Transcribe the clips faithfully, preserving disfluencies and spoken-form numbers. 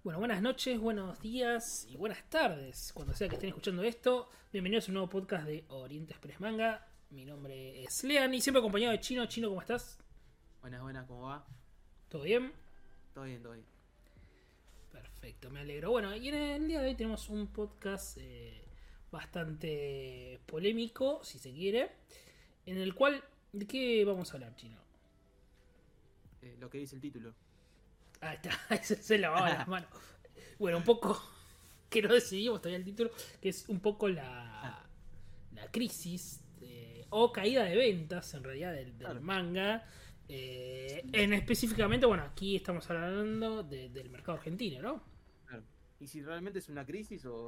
Bueno, buenas noches, buenos días y buenas tardes, cuando sea que estén escuchando esto. Bienvenidos a un nuevo podcast de Oriente Express Manga. Mi nombre es Lean y siempre acompañado de Chino. Chino, ¿cómo estás? Buenas, buenas, ¿cómo va? ¿Todo bien? Todo bien, todo bien. Perfecto, me alegro. Bueno, y en el día de hoy tenemos un podcast eh, bastante polémico, si se quiere, en el cual, ¿de qué vamos a hablar, Chino? Eh, lo que dice el título. Ahí está, se, se lavaba las manos. Bueno, un poco que no decidimos todavía el título, que es un poco Ah, la, la crisis eh, o caída de ventas en realidad del, del claro, manga. Eh, en específicamente, bueno, aquí estamos hablando de- del mercado argentino, ¿no? claro. ¿Y si realmente es una crisis o,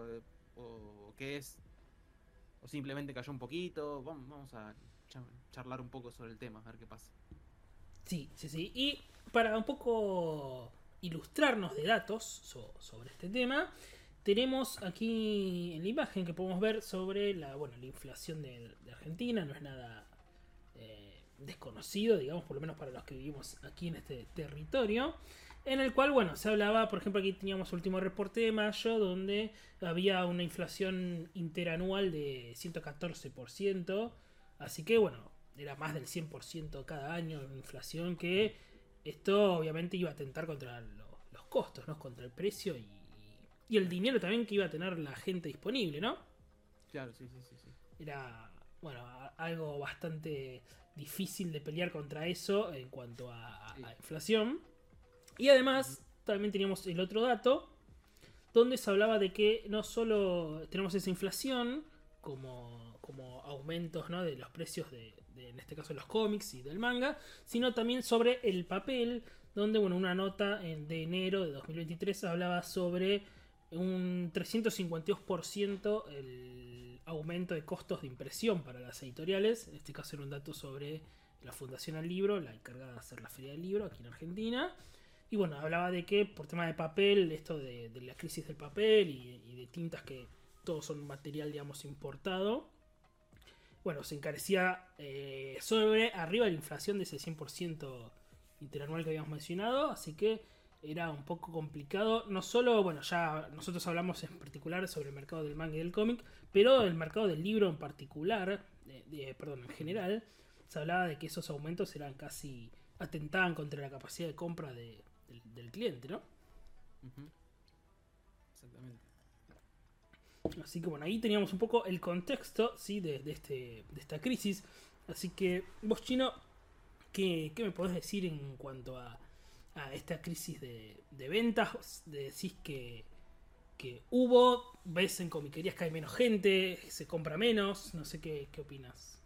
o qué es? ¿O simplemente cayó un poquito? Vamos, vamos a cha- charlar un poco sobre el tema, a ver qué pasa. Sí, sí, sí. Y para un poco ilustrarnos de datos so- sobre este tema, tenemos aquí en la imagen que podemos ver sobre la, bueno, la inflación de, de Argentina. No es nada eh, desconocido, digamos, por lo menos para los que vivimos aquí en este territorio. En el cual, bueno, se hablaba, por ejemplo, aquí teníamos el último reporte de mayo, donde había una inflación interanual de ciento catorce por ciento. Así que, bueno, era más del cien por ciento cada año de inflación, que esto obviamente iba a atentar contra lo- los costos, ¿no? Contra el precio y, y el Claro, dinero también que iba a tener la gente disponible, ¿no? claro, sí, sí, sí, sí. Era, bueno, a- algo bastante difícil de pelear contra eso en cuanto a, a- Sí. a inflación. Y Ujú. además también teníamos el otro dato donde se hablaba de que no solo tenemos esa inflación como, como aumentos, ¿no? De los precios de, de, en este caso, los cómics y del manga, sino también sobre el papel, donde, bueno, una nota en- de enero de dos mil veintitrés hablaba sobre un trescientos cincuenta y dos por ciento el aumento de costos de impresión para las editoriales. En este caso era un dato sobre la Fundación al Libro, la encargada de hacer la Feria del Libro aquí en Argentina. Y bueno, hablaba de que por tema de papel, esto de, de la crisis del papel y, y de tintas, que todos son material, digamos, importado, bueno, se encarecía eh, sobre arriba de la inflación de ese cien por ciento interanual que habíamos mencionado. Así que era un poco complicado. No solo, bueno, ya nosotros hablamos en particular sobre el mercado del manga y del cómic, pero el mercado del libro en particular, de, de- perdón, en Ujú. general, se hablaba de que esos aumentos eran casi, atentaban contra la capacidad de compra de, del, del cliente, ¿no? Ujú. Exactamente. Así que bueno, ahí teníamos un poco el contexto, ¿sí? de, de, este, de esta crisis. Así que vos, Chino, ¿qué, qué me podés decir en cuanto a, a esta crisis de, de ventas? De decís que, que hubo, ves en comiquerías que hay menos gente, se compra menos, no sé qué, qué opinas.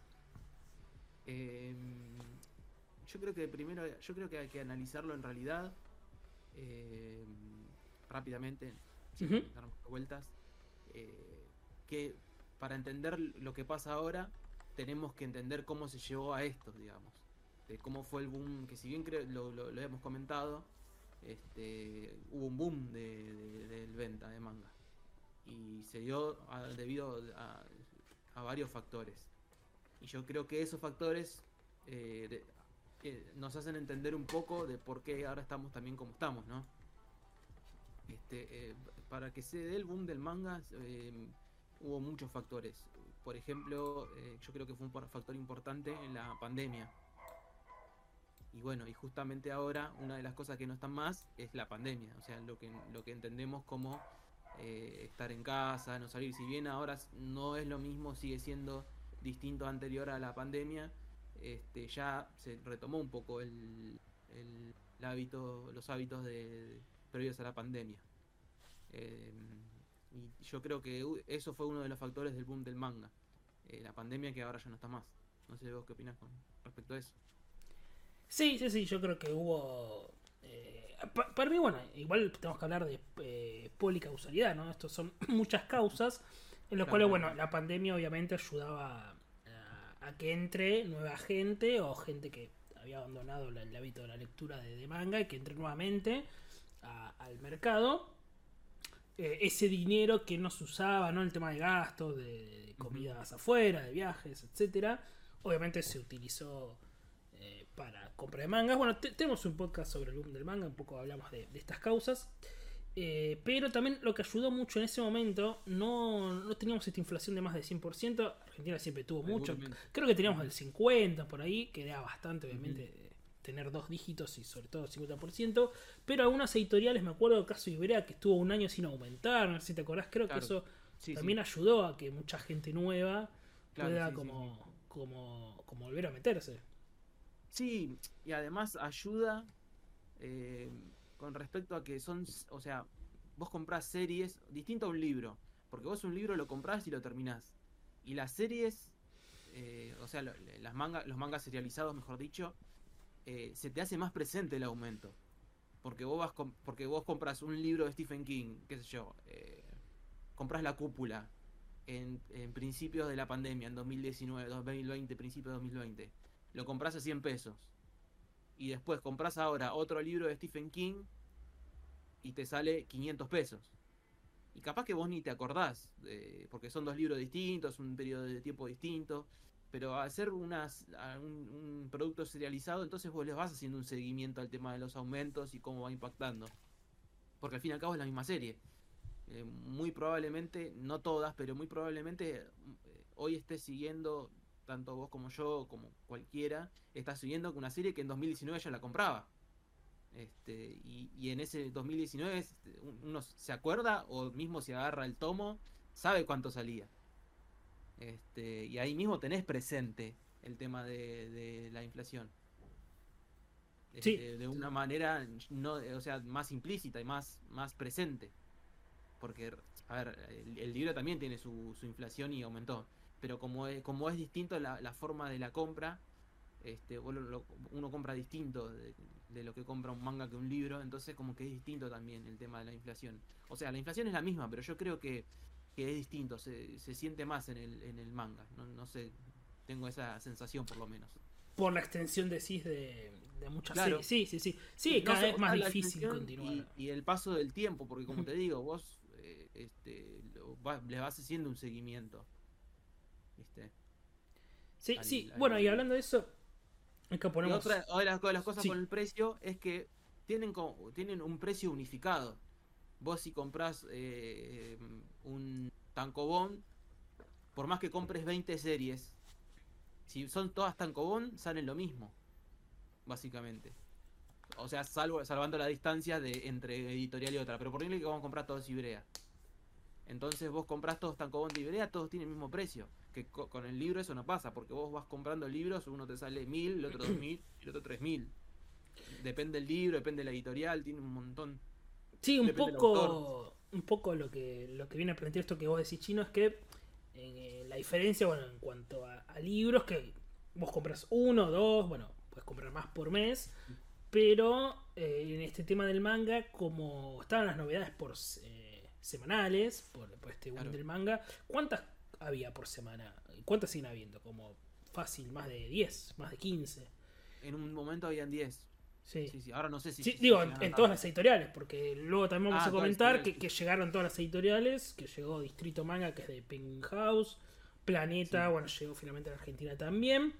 Em, yo creo que primero, yo creo que hay que analizarlo en realidad em, rápidamente, Ujú. sin dar muchas vueltas. eh, que para entender lo que pasa ahora, tenemos que entender cómo se llegó a esto, digamos. De cómo fue el boom, que si bien creo, lo, lo, lo hemos comentado, este, hubo un boom de, de, del venta de manga. Y se dio a- debido a, a varios factores. Y yo creo que esos factores eh, de- eh, nos hacen entender un poco de por qué ahora estamos también como estamos, ¿no? Este, eh, para que se dé el boom del manga, eh, hubo muchos factores. Por ejemplo, eh, yo creo que fue un factor importante en la pandemia. Y bueno, y justamente ahora una de las cosas que no están más es la pandemia. O sea, lo que, lo que entendemos como eh, estar en casa, no salir. Si bien ahora no es lo mismo, sigue siendo distinto anterior a la pandemia, este, ya se retomó un poco el, el, el hábito, los hábitos de, previos a la pandemia. Eh, y yo creo que eso fue uno de los factores del boom del manga. Eh, la pandemia que ahora ya no está más. No sé vos qué opinas con respecto a eso. Sí, sí, sí, yo creo que hubo... eh, pa- para mí, bueno, igual tenemos que hablar de eh, policausalidad, ¿no? Estos son muchas causas, en los Claro, cuales, claro, bueno, claro. la pandemia obviamente ayudaba a, a que entre nueva gente o gente que había abandonado la- el hábito de la lectura de, de manga y que entre nuevamente a- al mercado. Eh, ese dinero que no se usaba, ¿no? El tema de gastos, de, de Ujú. comidas afuera, de viajes, etcétera, obviamente se utilizó eh, para compra de mangas. Bueno, te- tenemos un podcast sobre el boom del manga, un poco hablamos de, de estas causas. Eh, pero también lo que ayudó mucho en ese momento, no, no teníamos esta inflación de más del cien por ciento. Argentina siempre tuvo mucho. Creo que teníamos el cincuenta por ahí, que era bastante, obviamente, uh-huh. tener dos dígitos y sobre todo el cincuenta por ciento. Pero algunas editoriales, me acuerdo del caso de Ibrea, que estuvo un año sin aumentar. No sé si te acordás, creo claro. que eso sí, también sí. ayudó a que mucha gente nueva claro, pueda sí, como, sí, sí. Como, como volver a meterse. Sí, y además ayuda... Eh... con respecto a que son, o sea, vos comprás series, distinto a un libro, porque vos un libro lo comprás y lo terminás. Y las series, eh, o sea, lo, las manga, los mangas serializados, mejor dicho, eh, se te hace más presente el aumento. Porque vos vas com- porque vos compras un libro de Stephen King, qué sé yo, eh, compras La Cúpula en, en principios de la pandemia, en dos mil diecinueve, dos mil veinte, principios de dos mil veinte. Lo compras a cien pesos. Y después compras ahora otro libro de Stephen King y te sale quinientos pesos. Y capaz que vos ni te acordás, eh, porque son dos libros distintos, un periodo de tiempo distinto. Pero al ser unas, un, un producto serializado, entonces vos les vas haciendo un seguimiento al tema de los aumentos y cómo va impactando. Porque al fin y al cabo es la misma serie. Eh, muy probablemente, no todas, pero muy probablemente eh, hoy estés siguiendo... tanto vos como yo, como cualquiera, está siguiendo una serie que en dos mil diecinueve ya la compraba. Este, y, y en ese dos mil diecinueve uno se acuerda o mismo se agarra el tomo, sabe cuánto salía. Este, y ahí mismo tenés presente el tema de, de la inflación. Este, sí. De una manera no, o sea, más implícita y más, más presente. Porque, a ver, el, el libro también tiene su, su inflación y aumentó. Pero como es, como es distinto la, la forma de la compra, este, lo, lo, uno compra distinto de, de lo que compra un manga que un libro, entonces como que es distinto también el tema de la inflación. O sea, la inflación es la misma, pero yo creo que, que es distinto, se, se siente más en el, en el manga. No, no sé, tengo esa sensación por lo menos. Por la extensión decís de, de muchas claro. series. Sí, sí, sí. Sí, sí cada no, vez más difícil continuar. Y, y el paso del tiempo, porque como te digo, vos eh, este, lo, va, le vas haciendo un seguimiento. ¿Viste? Sí, al, sí, al, bueno, al... y hablando de eso, es que ponemos... Y otra, otra de las, de las cosas sí. con el precio es que tienen, como, tienen un precio unificado. Vos si comprás eh, un tankobon, por más que compres veinte series, si son todas tankobon, salen lo mismo, básicamente. O sea, salvo, salvando la distancia de entre editorial y otra. Pero por ejemplo que vamos a comprar todos Ibrea. Entonces vos comprás todos tankobon de Ibrea, todos tienen el mismo precio. Que co- con el libro eso no pasa, porque vos vas comprando libros, uno te sale mil, el otro dos mil y el otro tres mil. Depende del libro, depende de la editorial, tiene un montón. Sí, un poco un poco lo que lo que viene a plantear esto que vos decís, Chino, es que eh, la diferencia, bueno, en cuanto a, a libros, que vos compras uno, dos, bueno, puedes comprar más por mes, pero eh, en este tema del manga, como estaban las novedades por eh, semanales, por, por este boom claro. del manga, ¿cuántas había por semana? ¿Cuántas siguen habiendo? Como fácil, más de diez, más de quince. En un momento habían diez. Sí. sí, sí. Ahora no sé si... Sí, si digo, en, en todas las editoriales, porque luego también vamos ah, a comentar que, que llegaron todas las editoriales, que llegó Distrito Manga, que es de Penguin House, Planeta, sí. bueno, llegó finalmente a Argentina también.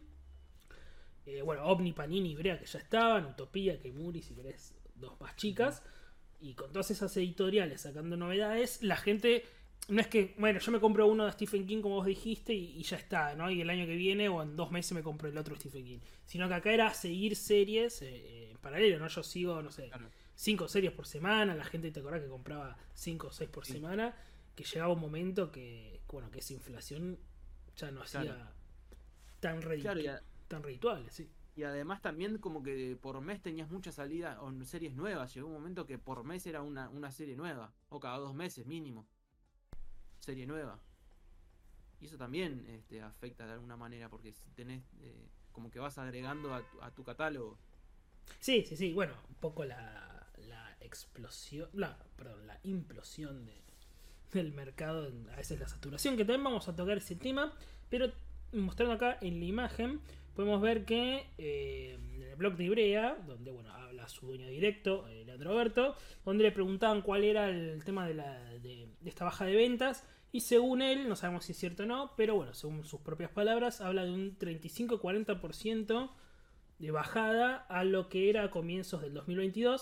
Eh, bueno, Omni, Panini, Ibrea, que ya estaban, Utopía, Kemuri, si querés, dos más chicas. Y con todas esas editoriales sacando novedades, la gente... No es que, bueno, yo me compro uno de Stephen King como vos dijiste y, y ya está, ¿no? Y el año que viene o en dos meses me compro el otro Stephen King. Sino que acá era seguir series eh, en paralelo, ¿no? Yo sigo, no sé, claro. cinco series por semana. La gente, te acordás que compraba cinco o seis por sí. semana. Que llegaba un momento que, bueno, que esa inflación ya no hacía claro. tan, reditu- claro, a, tan redituable, sí. Y además también como que por mes tenías muchas salidas o series nuevas. Llegó un momento que por mes era una, una serie nueva. O cada dos meses mínimo. Serie nueva. Y eso también este, afecta de alguna manera, porque si tenés eh, como que vas agregando a tu, a tu catálogo. Sí, sí, sí. Bueno, un poco la, la explosión, la, perdón, la implosión de, del mercado, a veces la saturación, que también vamos a tocar ese tema, pero mostrando acá en la imagen, podemos ver que eh, en el blog de Ibrea, donde bueno habla su dueño directo, eh, Leandro Berto, donde le preguntaban cuál era el tema de, la, de, de esta baja de ventas, y según él, no sabemos si es cierto o no, pero bueno, según sus propias palabras, habla de un treinta y cinco a cuarenta por ciento de bajada a lo que era a comienzos del dos mil veintidós.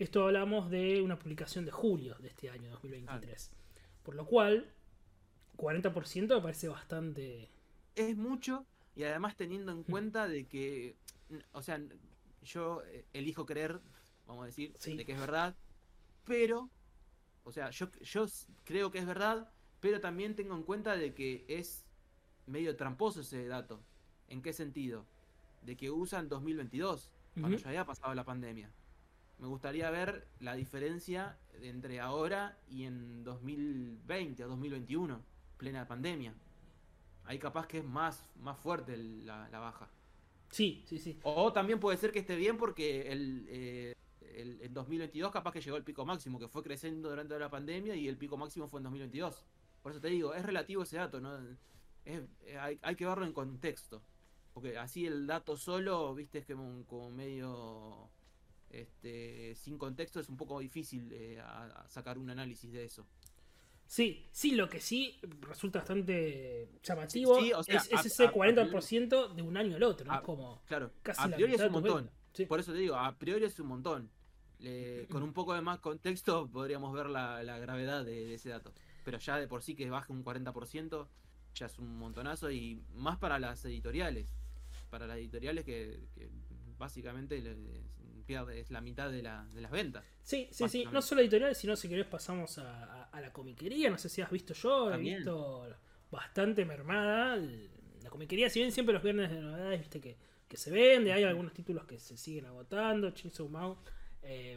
Esto hablamos de una publicación de julio de este año dos mil veintitrés. Claro. Por lo cual, cuarenta por ciento me parece bastante... Es mucho, y además teniendo en Mm. cuenta de que, o sea, yo eh, elijo creer, vamos a decir, Sí. de que es verdad, pero, o sea, yo, yo s- creo que es verdad, pero también tengo en cuenta de que es medio tramposo ese dato. ¿En qué sentido? De que usan dos mil veintidós, cuando Ujú. ya había pasado la pandemia. Me gustaría ver la diferencia entre ahora y en dos mil veinte o dos mil veintiuno, plena pandemia. Ahí capaz que es más, más fuerte el- la, la baja. Sí, sí, sí. O también puede ser que esté bien porque el, eh, el, en dos mil veintidós capaz que llegó el pico máximo, que fue creciendo durante la pandemia y el pico máximo fue en dos mil veintidós. Por eso te digo, es relativo ese dato, ¿no? Es- eh, hay, hay que verlo en contexto. Porque así el dato solo, viste, es como, como medio... Este, sin contexto es un poco difícil eh, a- a sacar un análisis de eso. Sí, sí, lo que sí resulta bastante Sí, llamativo sí, o sea, es, es a, ese a- a cuarenta por priori, ciento de un año al otro, ¿no? Es a- como claro, casi a la priori mitad es de un tus montón. ventas. Sí. Por eso te digo, a priori es un montón. Le- con un poco de más contexto podríamos ver la, la gravedad de, de ese dato. Pero ya de por sí que baje un cuarenta por ciento ya es un montonazo y más para las editoriales. Para las editoriales que, que básicamente le- pierde, es la mitad de, la, de las ventas. Sí, sí, sí. No Básicamente. solo editoriales, sino si querés pasamos a, a- a la comiquería. No sé si has visto yo, he También. visto bastante mermada. el- La comiquería, si bien siempre los viernes de novedades, viste que, que se vende, hay algunos títulos que se siguen agotando. Chainsaw Man, eh,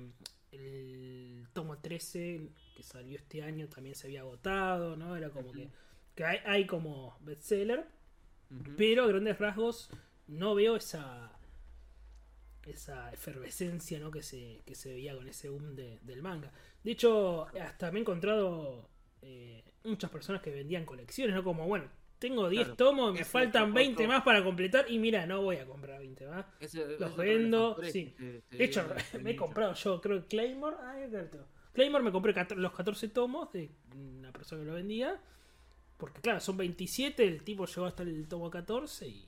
el tomo trece que salió este año también se había agotado, ¿no? Era como Ujú, que, que hay, hay como bestseller, ujú. pero a grandes rasgos no veo esa esa efervescencia, ¿no? que se, que se veía con ese boom de- del manga. De hecho, hasta me he encontrado eh, muchas personas que vendían colecciones, ¿no? Como, bueno, tengo diez Claro. tomos, me Ese es faltan veinte otro, más para completar y mira, no voy a comprar veinte más. ese es Los otro de los vendo, factores que sí. se, se De hecho, ven en el me he nicho. comprado yo, creo que Claymore. Ay, acá lo tengo. Claymore me compré cator- los catorce tomos de una persona que lo vendía. Porque claro, son veintisiete, el tipo llegó hasta el tomo catorce y,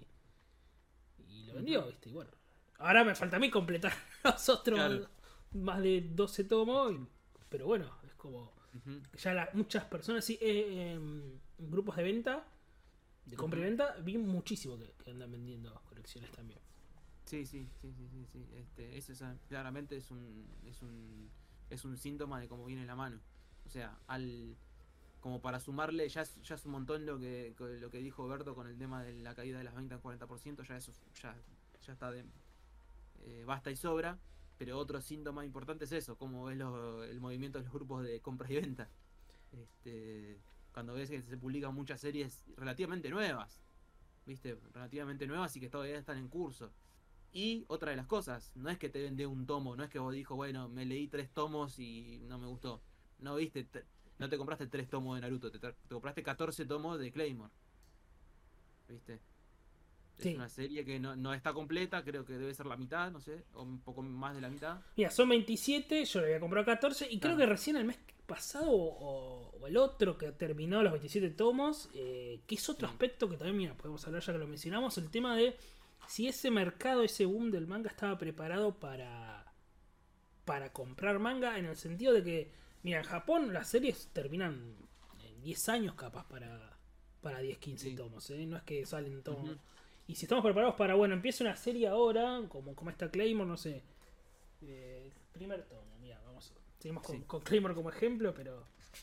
y lo vendió, Ujú. ¿viste? Y bueno, ahora me falta a mí completar los otros Claro. más de doce tomos. y- pero bueno, es como Ujú, que ya la- muchas personas, sí, eh, em, en grupos de venta, de compra y ujú. venta, vi muchísimo que, que andan vendiendo colecciones también. Sí, sí, sí, sí, sí, sí. Este, eso es, ah, claramente es un, es un, es un síntoma de cómo viene la mano. O sea, al, como para sumarle, ya es, ya es un montón lo que, co- lo que dijo Berto con el tema de la caída de las ventas en cuarenta por ciento, ya eso, ya, ya está de, eh, basta y sobra. Pero otro síntoma importante es eso, cómo ves lo- el movimiento de los grupos de compra y venta. Este, cuando ves que se publican muchas series relativamente nuevas, ¿viste? Relativamente nuevas y que todavía están en curso. Y otra de las cosas, no es que te vende un tomo, no es que vos dijo, bueno, me leí tres tomos y no me gustó. No viste, te- no te compraste tres tomos de Naruto, te, tra- te compraste catorce tomos de Claymore, ¿viste? Es Sí. una serie que no, no está completa, creo que debe ser la mitad, no sé, o un poco más de la mitad. Mira, son veintisiete, yo le había comprado catorce y creo Claro. que recién el mes pasado o, o el otro que terminó los veintisiete tomos, eh, que es otro Sí. aspecto que también, mira, podemos hablar ya que lo mencionamos, el tema de si ese mercado, ese boom del manga estaba preparado para, para comprar manga, en el sentido de que, mira, en Japón las series terminan en diez años capaz para, para diez quince Sí. tomos, ¿eh? No es que salen tomos. Ujú. Y si estamos preparados para, bueno, empieza una serie ahora, como, como esta Claymore, no sé. Eh, primer tomo, mira, vamos. Seguimos con, Sí. con Claymore como ejemplo, pero.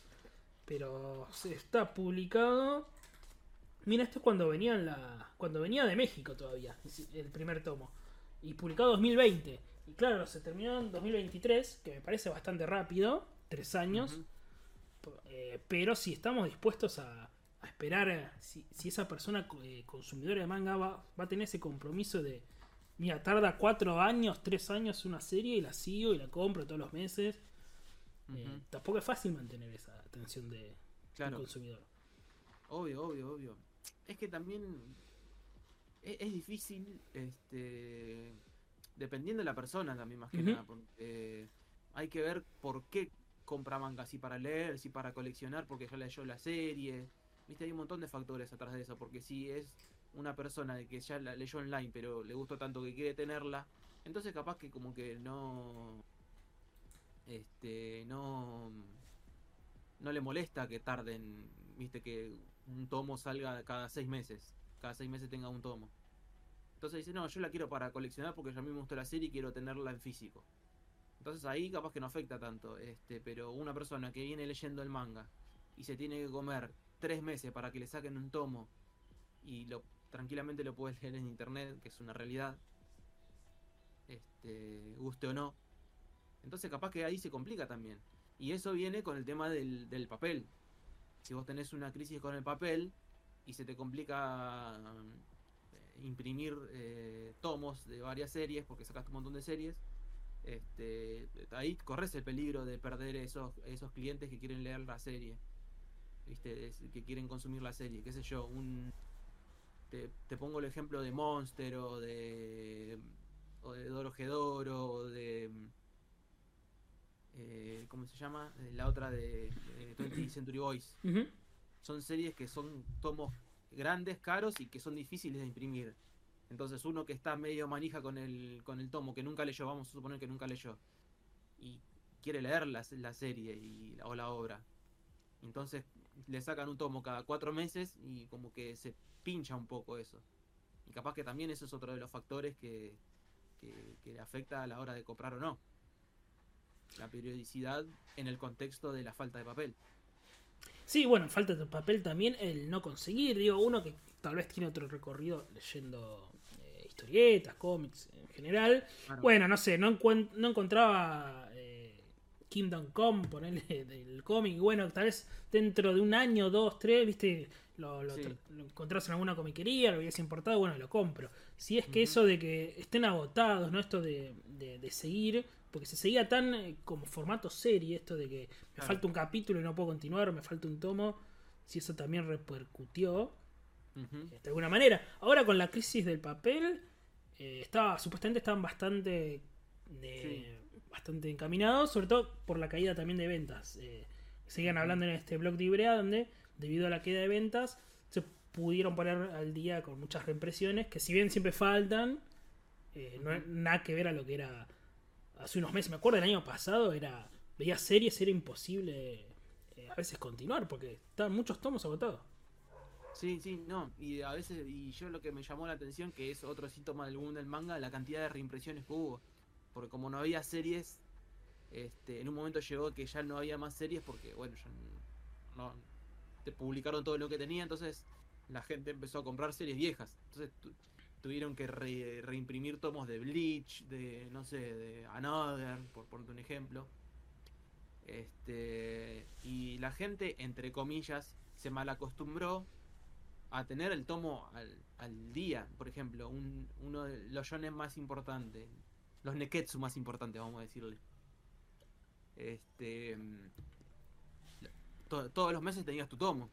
Pero se está publicado. Mira, esto es cuando venía en la. Cuando venía de México todavía, el primer tomo. Y publicado dos mil veinte. Y claro, se terminó en dos mil veintitrés, que me parece bastante rápido, tres años. Ujú. Eh, pero si estamos dispuestos a, a esperar, eh, si, si esa persona eh, consumidora de manga va, va a tener ese compromiso de, mira, tarda cuatro años, tres años una serie y la sigo y la compro todos los meses. Eh, Ujú. tampoco es fácil mantener esa atención de, del Claro, consumidor. obvio, obvio, obvio. Es que también es, es difícil, este, dependiendo de la persona también más que Ujú. nada, porque hay que ver por qué compra manga, si para leer, si para coleccionar, porque ya leyó la serie, viste, hay un montón de factores atrás de eso, porque si es una persona de que ya la leyó online, pero le gustó tanto que quiere tenerla, entonces capaz que como que no este, no, no le molesta que tarden, viste, que un tomo salga cada seis meses, cada seis meses tenga un tomo. Entonces dice, no, yo la quiero para coleccionar porque a mí me gustó la serie y quiero tenerla en físico. Entonces ahí capaz que no afecta tanto, este, pero una persona que viene leyendo el manga y se tiene que comer tres meses para que le saquen un tomo y lo tranquilamente lo puedes leer en internet, que es una realidad, este, guste o no, entonces capaz que ahí se complica también. Y eso viene con el tema del, del papel. Si vos tenés una crisis con el papel y se te complica eh, imprimir eh, tomos de varias series, porque sacaste un montón de series, este, ahí corres el peligro de perder esos, esos clientes que quieren leer la serie, ¿viste? Es, que quieren consumir la serie, qué sé yo, un te, te pongo el ejemplo de Monster o de o de Dorohedoro o de eh, ¿cómo se llama? La otra de, de twentieth Century Boys. Uh-huh. Son series que son tomos grandes, caros y que son difíciles de imprimir. Entonces uno que está medio manija con el, con el tomo, que nunca leyó, vamos a suponer que nunca leyó, y quiere leer la, la serie y, o la obra. Entonces le sacan un tomo cada cuatro meses y como que se pincha un poco eso. Y capaz que también eso es otro de los factores que, que, que le afecta a la hora de comprar o no. La periodicidad en el contexto de la falta de papel. Sí, bueno, falta de papel también el no conseguir. Digo, uno que tal vez tiene otro recorrido leyendo eh, historietas, cómics en general. Claro. Bueno, no sé, no, encuent- no encontraba eh, Kingdom Come, ponerle del cómic. Bueno, tal vez dentro de un año, dos, tres, viste, lo, lo, sí. lo encontrás en alguna comiquería, lo habías importado, bueno, lo compro. Si es que uh-huh. eso de que estén agotados, ¿no? Esto de, de, de seguir, porque se seguía tan eh, como formato serie, esto de que me claro. falta un capítulo y no puedo continuar, me falta un tomo, si eso también repercutió uh-huh. de alguna manera. Ahora con la crisis del papel, eh, estaba supuestamente estaban bastante de, sí. bastante encaminados, sobre todo por la caída también de ventas. Eh, seguían uh-huh. hablando en este blog de Ibrea, donde debido a la caída de ventas se pudieron poner al día con muchas reimpresiones, que si bien siempre faltan, eh, uh-huh. no es nada que ver a lo que era hace unos meses. Me acuerdo el año pasado, era veía series, era imposible eh, a veces continuar, porque estaban muchos tomos agotados. Sí, sí, no, y a veces, y yo lo que me llamó la atención, que es otro síntoma del boom del manga, la cantidad de reimpresiones que hubo, porque como no había series, este, en un momento llegó que ya no había más series, porque bueno, ya no, te publicaron todo lo que tenía, entonces la gente empezó a comprar series viejas, entonces tu, tuvieron que re, reimprimir tomos de Bleach, de, no sé, de Another, por ponerte un ejemplo. Este, y la gente, entre comillas, se malacostumbró a tener el tomo al, al día. Por ejemplo, un, uno de los shonen más importantes, los neketsu más importantes, vamos a decirle. Este, to, todos los meses tenías tu tomo.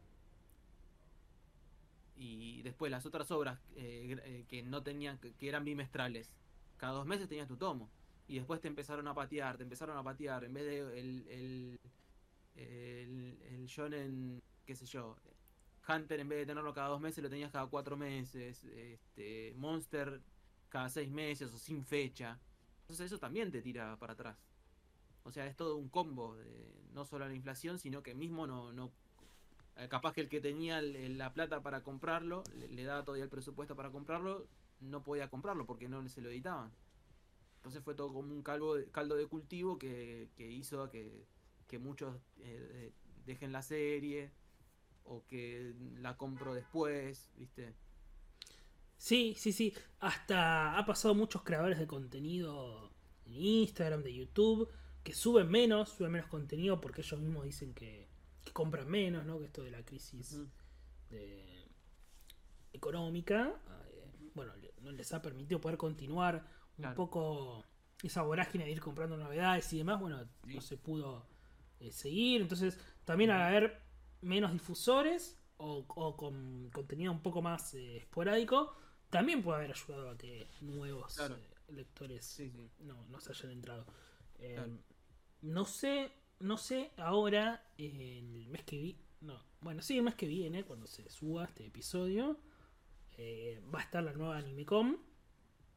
Y después las otras obras eh, eh, que no tenían, que, que eran bimestrales, cada dos meses tenías tu tomo. Y después te empezaron a patear, te empezaron a patear. En vez de el, el, el, el shonen, qué sé yo, Hunter, en vez de tenerlo cada dos meses, lo tenías cada cuatro meses. Este, Monster cada seis meses o sin fecha. Entonces eso también te tira para atrás. O sea, es todo un combo de no solo la inflación, sino que mismo no... no capaz que el que tenía la plata para comprarlo, le, le daba todavía el presupuesto para comprarlo, no podía comprarlo porque no se lo editaban. Entonces fue todo como un caldo de, caldo de cultivo que, que hizo que, que muchos eh, dejen la serie o que la compro después, ¿viste? Sí, sí, sí. Hasta ha pasado muchos creadores de contenido en Instagram, de YouTube, que suben menos, suben menos contenido porque ellos mismos dicen que que compran menos, ¿no? Que esto de la crisis uh-huh. de, económica, eh, bueno, no les ha permitido poder continuar un claro. poco esa vorágine de ir comprando novedades y demás. Bueno, sí. no se pudo eh, seguir. Entonces, también uh-huh. al haber menos difusores o, o con contenido un poco más eh, esporádico, también puede haber ayudado a que nuevos claro. eh, lectores sí, sí. No, no se hayan entrado. Eh, claro. No sé. No sé, ahora, el mes que vi... No, bueno, sí, el mes que viene, cuando se suba este episodio, eh, va a estar la nueva AnimeCom.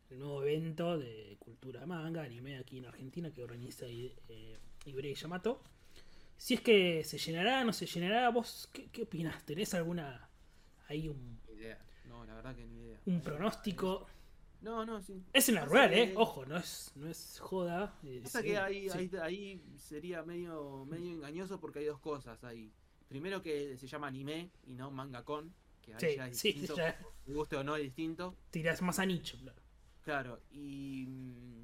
el nuevo evento de cultura manga, anime aquí en Argentina que organiza eh, Ibrei Yamato. Si es que se llenará, no se llenará, ¿vos qué, qué opinas? ¿Tenés alguna ahí un, Ni idea. No, la verdad que ni idea. un pronóstico? No, no, sí. Es en la Pasa rural, que- eh. Ojo, no es, no es joda. eh, Pasa sí, que ahí, sí. ahí, ahí sería medio, medio engañoso porque hay dos cosas ahí. Primero que se llama anime y no manga con, que ahí Sí, ya es sí, distinto, ya me guste o no es distinto. tirás más a nicho, claro. Claro, y, mm,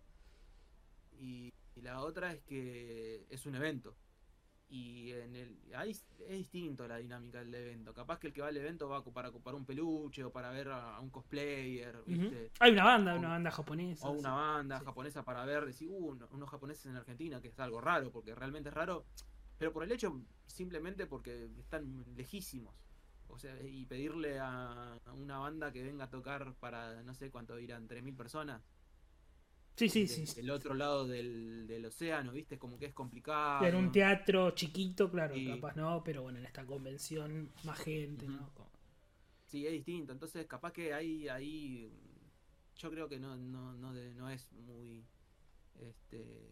y, y la otra es que es un evento. Y en el ahí es es distinto la dinámica del evento. Capaz que el que va al evento va para comprar un peluche o para ver a, a un cosplayer, Ujú. ¿viste? Hay una banda, O- una banda japonesa. O una sí. banda Sí. japonesa para ver, decir, uh, uno- unos japoneses en Argentina, que es algo raro, porque realmente es raro, pero por el hecho, simplemente porque están lejísimos. O sea, y pedirle a, a una banda que venga a tocar para, no sé cuánto irán, tres mil personas, Sí, sí, desde sí. sí. el otro lado del, del océano, ¿viste? Como que es En complicado. un teatro chiquito, claro, Y- capaz no, pero bueno, en esta convención más gente, Ujú. ¿no? Como- Sí, es distinto. Entonces, capaz que ahí, ahí yo creo que no, no, no, de- no es muy, este,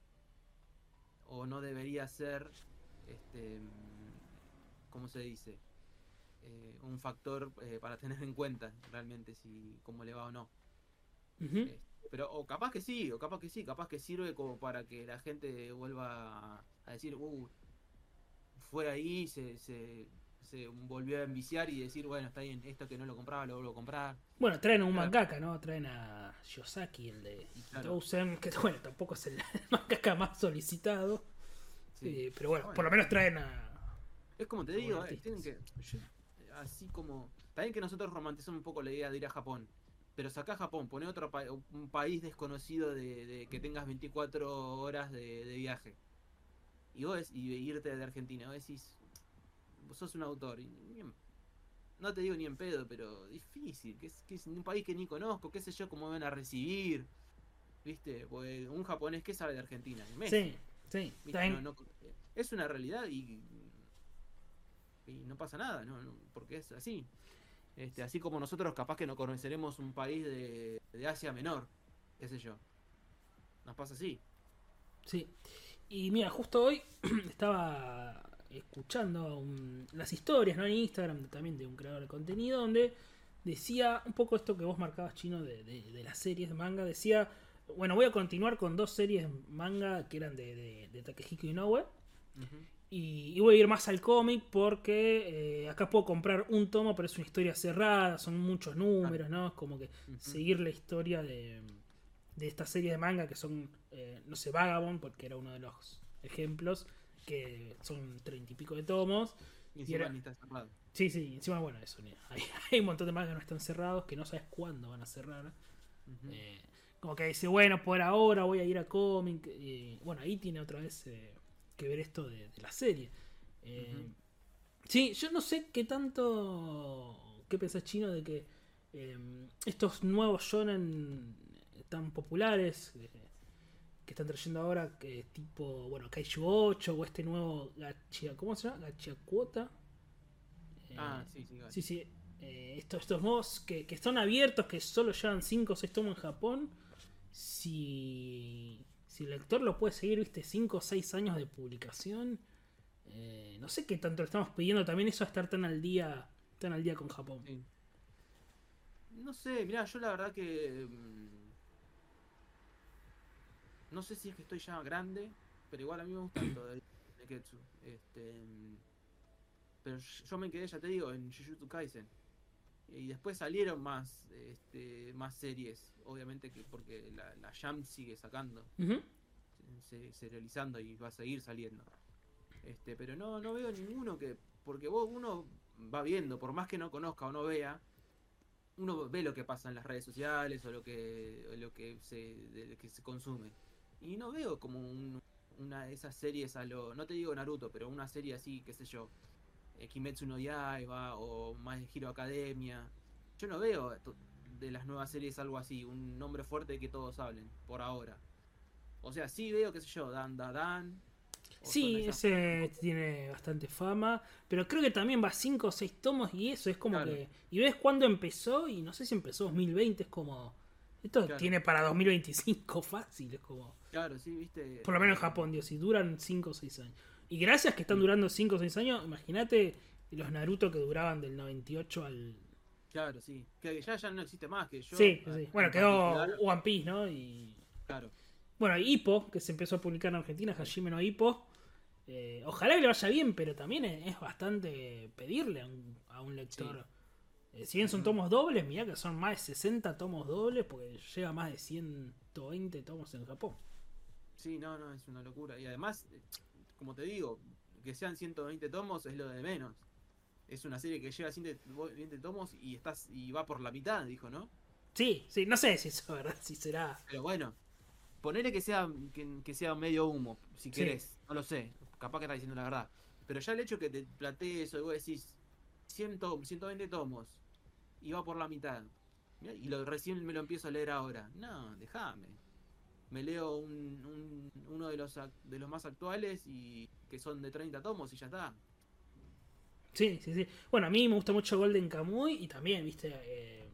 o no debería ser, este, ¿cómo se dice? Eh, un factor eh, para tener en cuenta realmente si cómo le va o no. Ujú. Este, pero o capaz que sí, o capaz que sí, capaz que sirve como para que la gente vuelva a, a decir, uh, fue ahí, se, se, se volvió a enviciar y decir, bueno, está bien, esto que no lo compraba, lo vuelvo a comprar. Bueno, traen a un Claro. mangaka, ¿no? Traen a Yosaki, el de Claro. Tousen, que bueno, tampoco es el mangaka más solicitado. Sí. eh, pero bueno, Bueno. por lo menos traen a. Es como te Como digo, eh, artistas. tienen que. yo- así como. También que nosotros romantizamos un poco la idea de ir a Japón. Pero sacá a Japón, poné otro pa- un país desconocido de, de que tengas veinticuatro horas de, de viaje. Y vos des- y irte de Argentina, vos decís, vos sos un autor. Y ni en- no te digo ni en pedo, pero difícil. Que es, que es un país que ni conozco, qué sé yo, cómo me van a recibir. ¿Viste? Pues un japonés que sabe de Argentina. Ni Messi. Sí, sí. ¿Viste? Traen- No- no- es una realidad y, y no pasa nada, ¿no? No, porque es así. Este, así como nosotros capaz que no conoceremos un país de, de Asia Menor, qué sé yo. Nos pasa así. Sí. Y mira, justo hoy estaba escuchando un- las historias, ¿no? En Instagram de- también de un creador de contenido donde decía un poco esto que vos marcabas, Chino, de, de- de las series de manga. Decía, bueno, voy a continuar con dos series manga que eran de, de, de Takehiko Inoue. Ujú. Y, y voy a ir más al cómic porque eh, acá puedo comprar un tomo, pero es una historia cerrada, son muchos números, ¿no? Es como que Ujú. seguir la historia de, de esta serie de manga que son, eh, no sé, Vagabond, porque era uno de los ejemplos, que son treinta y pico de tomos. Y encima era- ni está cerrado. Sí, sí, encima, bueno, eso, ni- hay, hay un montón de mangas que no están cerrados, que no sabes cuándo van a cerrar. Ujú. Eh, como que dice, bueno, por ahora voy a ir a cómic. Y bueno, ahí tiene otra vez eh, que ver esto de, de la serie. Eh, Ujú. Sí, yo no sé qué tanto. ¿Qué pensás, Chino, de que eh, estos nuevos shonen tan populares eh, que están trayendo ahora, que tipo, bueno, Kaiju ocho o este nuevo Gachia, ¿cómo se llama? Gachiacuota. Eh, Ah, sí, sí, vale. Sí, sí. eh, estos, estos mods que, que son abiertos, que solo llevan cinco o seis tomos en Japón. Si, si el lector lo puede seguir, viste, cinco o seis años de publicación. eh, no sé qué tanto le estamos pidiendo también eso a estar tan al día, tan al día con Japón. Sí. No sé, mirá, yo la verdad que. mm, No sé si es que estoy ya grande, pero igual a mí me gusta todo de Neketsu. Este, mm, pero yo me quedé, ya te digo, en Jujutsu Kaisen. Y después salieron más este, más series, obviamente que porque la, la Jump sigue sacando, Ujú. se, serializando y va a seguir saliendo. Este, pero no, no veo ninguno que. Porque vos uno va viendo, por más que no conozca o no vea, uno ve lo que pasa en las redes sociales o lo que, o lo que se, de- que se consume. Y no veo como un- una de esas series a lo. No te digo Naruto, pero una serie así, qué sé yo. eh, Kimetsu no Yaiba o My Hero Academia. Yo no veo to- de las nuevas series algo así, un nombre fuerte que todos hablen, por ahora. O sea, sí veo, qué sé yo, Dan Da Dan. o Sí, son esas- ese tiene bastante fama, pero creo que también va cinco o seis tomos y eso es como Claro. que... Y ves cuándo empezó y no sé si empezó dos mil veinte, es como... Esto Claro, tiene para dos mil veinticinco fácil, es como... claro, sí, viste. Por lo menos en Japón, Dios, si duran cinco o seis años. Y gracias que están Sí, durando cinco o seis años, imagínate los Naruto que duraban del noventa y ocho al... claro, sí. Que ya, ya no existe más, que yo Sí, sí, a- sí. Bueno, en quedó particular, One Piece, ¿no? Y... claro, Bueno, Hippo, que se empezó a publicar en Argentina, sí, Hajime no Hippo. Eh, ojalá que le vaya bien, pero también es, es bastante pedirle a un, a un sí. lector. Eh, si bien son Ujú. tomos dobles, mirá que son más de sesenta tomos dobles, porque llega a más de ciento veinte tomos en Japón. Sí, no, no, es una locura. Y además, eh, como te digo, que sean ciento veinte tomos es lo de menos. Es una serie que lleva ciento veinte tomos y estás y va por la mitad, dijo, ¿no? Sí, sí, no sé si eso es verdad, si será. Pero bueno, ponele que sea que, que sea medio humo, si Sí, querés. No lo sé, capaz que está diciendo la verdad. Pero ya el hecho que te plantees eso y vos decís cien, ciento veinte tomos y va por la mitad. Mirá, y lo, recién me lo empiezo a leer ahora. No, déjame. Me leo un, un- uno de los, ac- de los más actuales y que son de treinta tomos y ya está. sí, sí, sí. Bueno, a mí me gusta mucho Golden Kamuy y también, viste, eh,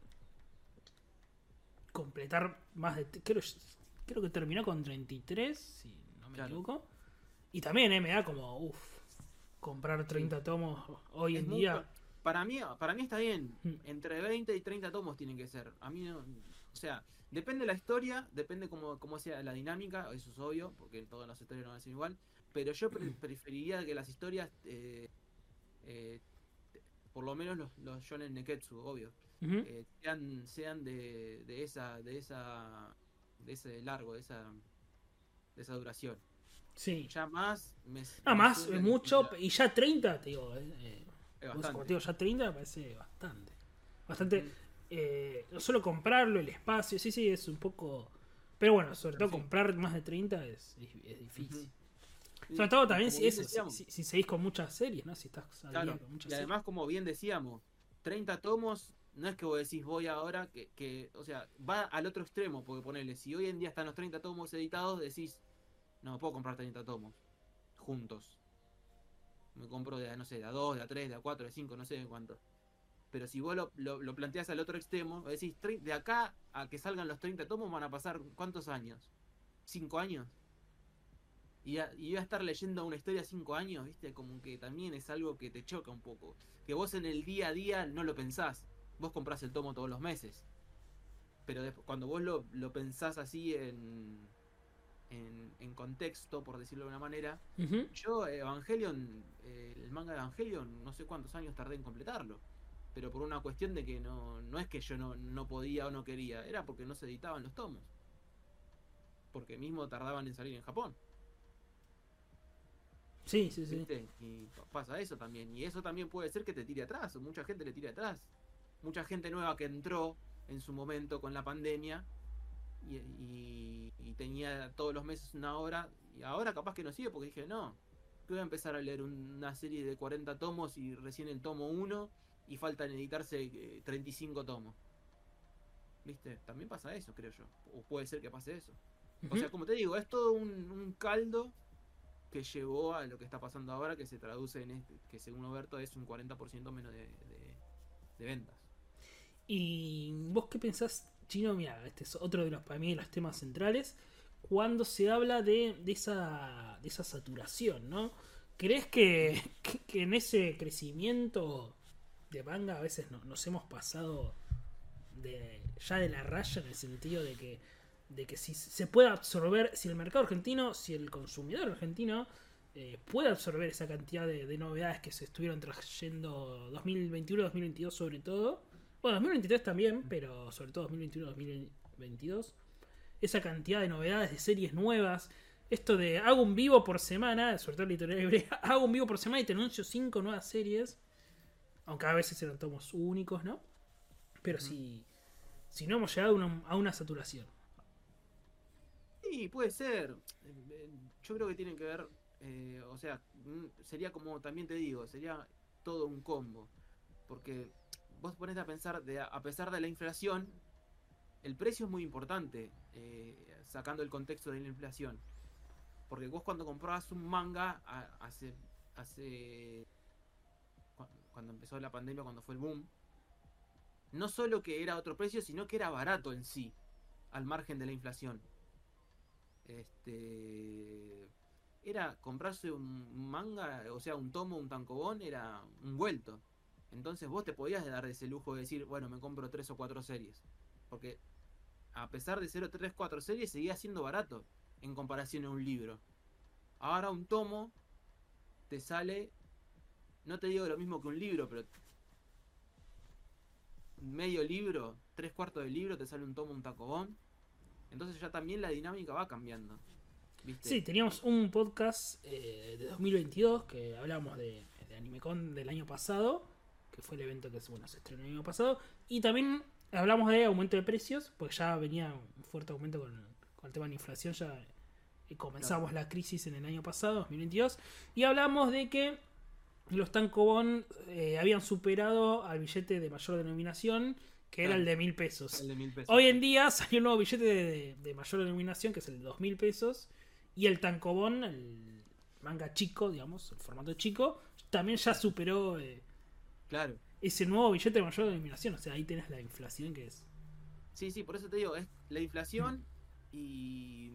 completar más de... Creo, creo que terminó con treinta y tres, si no me Claro, equivoco. Y también eh, me da como, uff, comprar sí. treinta tomos hoy Es en mucho. día. Para mí, para mí está bien. Mm. Entre veinte y treinta tomos tienen que ser. A mí no. O sea, depende de la historia, depende cómo, cómo sea la dinámica, eso es obvio, porque todas las historias no van a ser igual. Pero yo pre- preferiría que las historias, eh, eh, por lo menos los, los shonen neketsu, obvio, Ujú. eh, sean, sean de, de esa, de esa, de ese largo, de esa, de esa duración. Sí. Ya más me, Nada me más, sube es el estilo mucho. de la- Y ya treinta te digo, eh, eh, es vos, como bastante. te digo, ya treinta me parece bastante. Bastante. Ujú. Eh, no solo comprarlo, el espacio, sí, sí, es un poco. Pero bueno, sobre Pero todo sí. comprar más de treinta es, es, es difícil. Ujú. Sobre Y, todo y también como si bien eso, si, decíamos, si, si seguís con muchas series, ¿no? Si estás al día claro, con muchas y series. además como bien decíamos, treinta tomos, no es que vos decís voy ahora, que, que, o sea, va al otro extremo, porque ponele, si hoy en día están los treinta tomos editados, decís, no puedo comprar treinta tomos juntos. Me compro de, a, no sé, de a dos, de a tres, de a cuatro, de cinco, no sé de cuánto. Pero si vos lo, lo, lo planteás al otro extremo, decís, tre- de acá a que salgan los treinta tomos van a pasar ¿cuántos años? ¿Cinco años? Y, a- y iba a estar leyendo una historia cinco años, ¿viste? Como que también es algo que te choca un poco. Que vos en el día a día no lo pensás. Vos comprás el tomo todos los meses. Pero después, cuando vos lo, lo pensás así en, en, en contexto, por decirlo de una manera, Ujú. yo Evangelion, eh, el manga de Evangelion, no sé cuántos años tardé en completarlo. Pero por una cuestión de que no, no es que yo no, no podía o no quería, era porque no se editaban los tomos. Porque mismo tardaban en salir en Japón. Sí, sí, sí. ¿Viste? Y pasa eso también. Y eso también puede ser que te tire atrás. O mucha gente le tire atrás. Mucha gente nueva que entró en su momento con la pandemia y, y- y tenía todos los meses una hora. Y ahora capaz que no sigue porque dije, no, que voy a empezar a leer una serie de cuarenta tomos y recién el tomo uno y faltan editarse eh, treinta y cinco tomos. ¿Viste? También pasa eso, creo yo. O puede ser que pase eso. O Ujú. sea, como te digo, es todo un, un caldo que llevó a lo que está pasando ahora, que se traduce en este, que según Oberto es un cuarenta por ciento menos de, de- de ventas. ¿Y vos qué pensás, Chino? Mira, este es otro de los, para mí, de los temas centrales. Cuando se habla de, de esa, de esa saturación, ¿no? ¿Crees que, que, que en ese crecimiento de manga a veces no- nos hemos pasado de ya de la raya en el sentido de que de que si se puede absorber, si el mercado argentino, si el consumidor argentino eh, puede absorber esa cantidad de, de novedades que se estuvieron trayendo dos mil veintiuno dos mil veintidós sobre todo, bueno, dos mil veintitrés también, pero sobre todo dos mil veintiuno dos mil veintidós, esa cantidad de novedades, de series nuevas, esto de hago un vivo por semana, sobre todo en la editorial hebrea, hago un vivo por semana y te anuncio cinco nuevas series, aunque a veces eran tomos únicos, ¿no? Pero Ujú. si, si no hemos llegado a una, a una saturación. Sí, puede ser. Eh, Yo creo que tienen que ver, eh, o sea, mm, sería como también te digo, sería todo un combo. Porque vos ponés a pensar, de, a pesar de la inflación, el precio es muy importante, eh, sacando el contexto de la inflación. Porque vos cuando comprabas un manga a- hace, hace cu- cuando empezó la pandemia, cuando fue el boom, no solo que era otro precio, sino que era barato en sí. al margen de la inflación. Este, era comprarse un manga, o sea, un tomo, un tankobon, era un vuelto. Entonces vos te podías dar ese lujo de decir, bueno, me compro tres o cuatro series. Porque a pesar de ser tres o cuatro series, seguía siendo barato en comparación a un libro. Ahora un tomo te sale, no te digo lo mismo que un libro, pero medio libro, tres cuartos del libro te sale un tomo, un tankobon. Entonces ya también la dinámica va cambiando. ¿Viste? Sí, teníamos un podcast eh, de dos mil veintidós que hablábamos de, de AnimeCon del año pasado, que fue el evento que bueno, se estrenó el año pasado, y también hablamos de aumento de precios, porque ya venía un fuerte aumento con, con el tema de la inflación, ya eh, comenzamos claro. la crisis en el año pasado, dos mil veintidós, y hablamos de que los tankobon eh, habían superado al billete de mayor denominación, que claro. era el de mil pesos. El de mil pesos. Hoy en día salió un nuevo billete de, de, de mayor denominación, que es el de dos mil pesos, y el tankobon, el manga chico, digamos, el formato chico, también ya superó eh, claro. ese nuevo billete de mayor denominación. O sea, ahí tenés la inflación que es. Sí, sí, por eso te digo, es la inflación y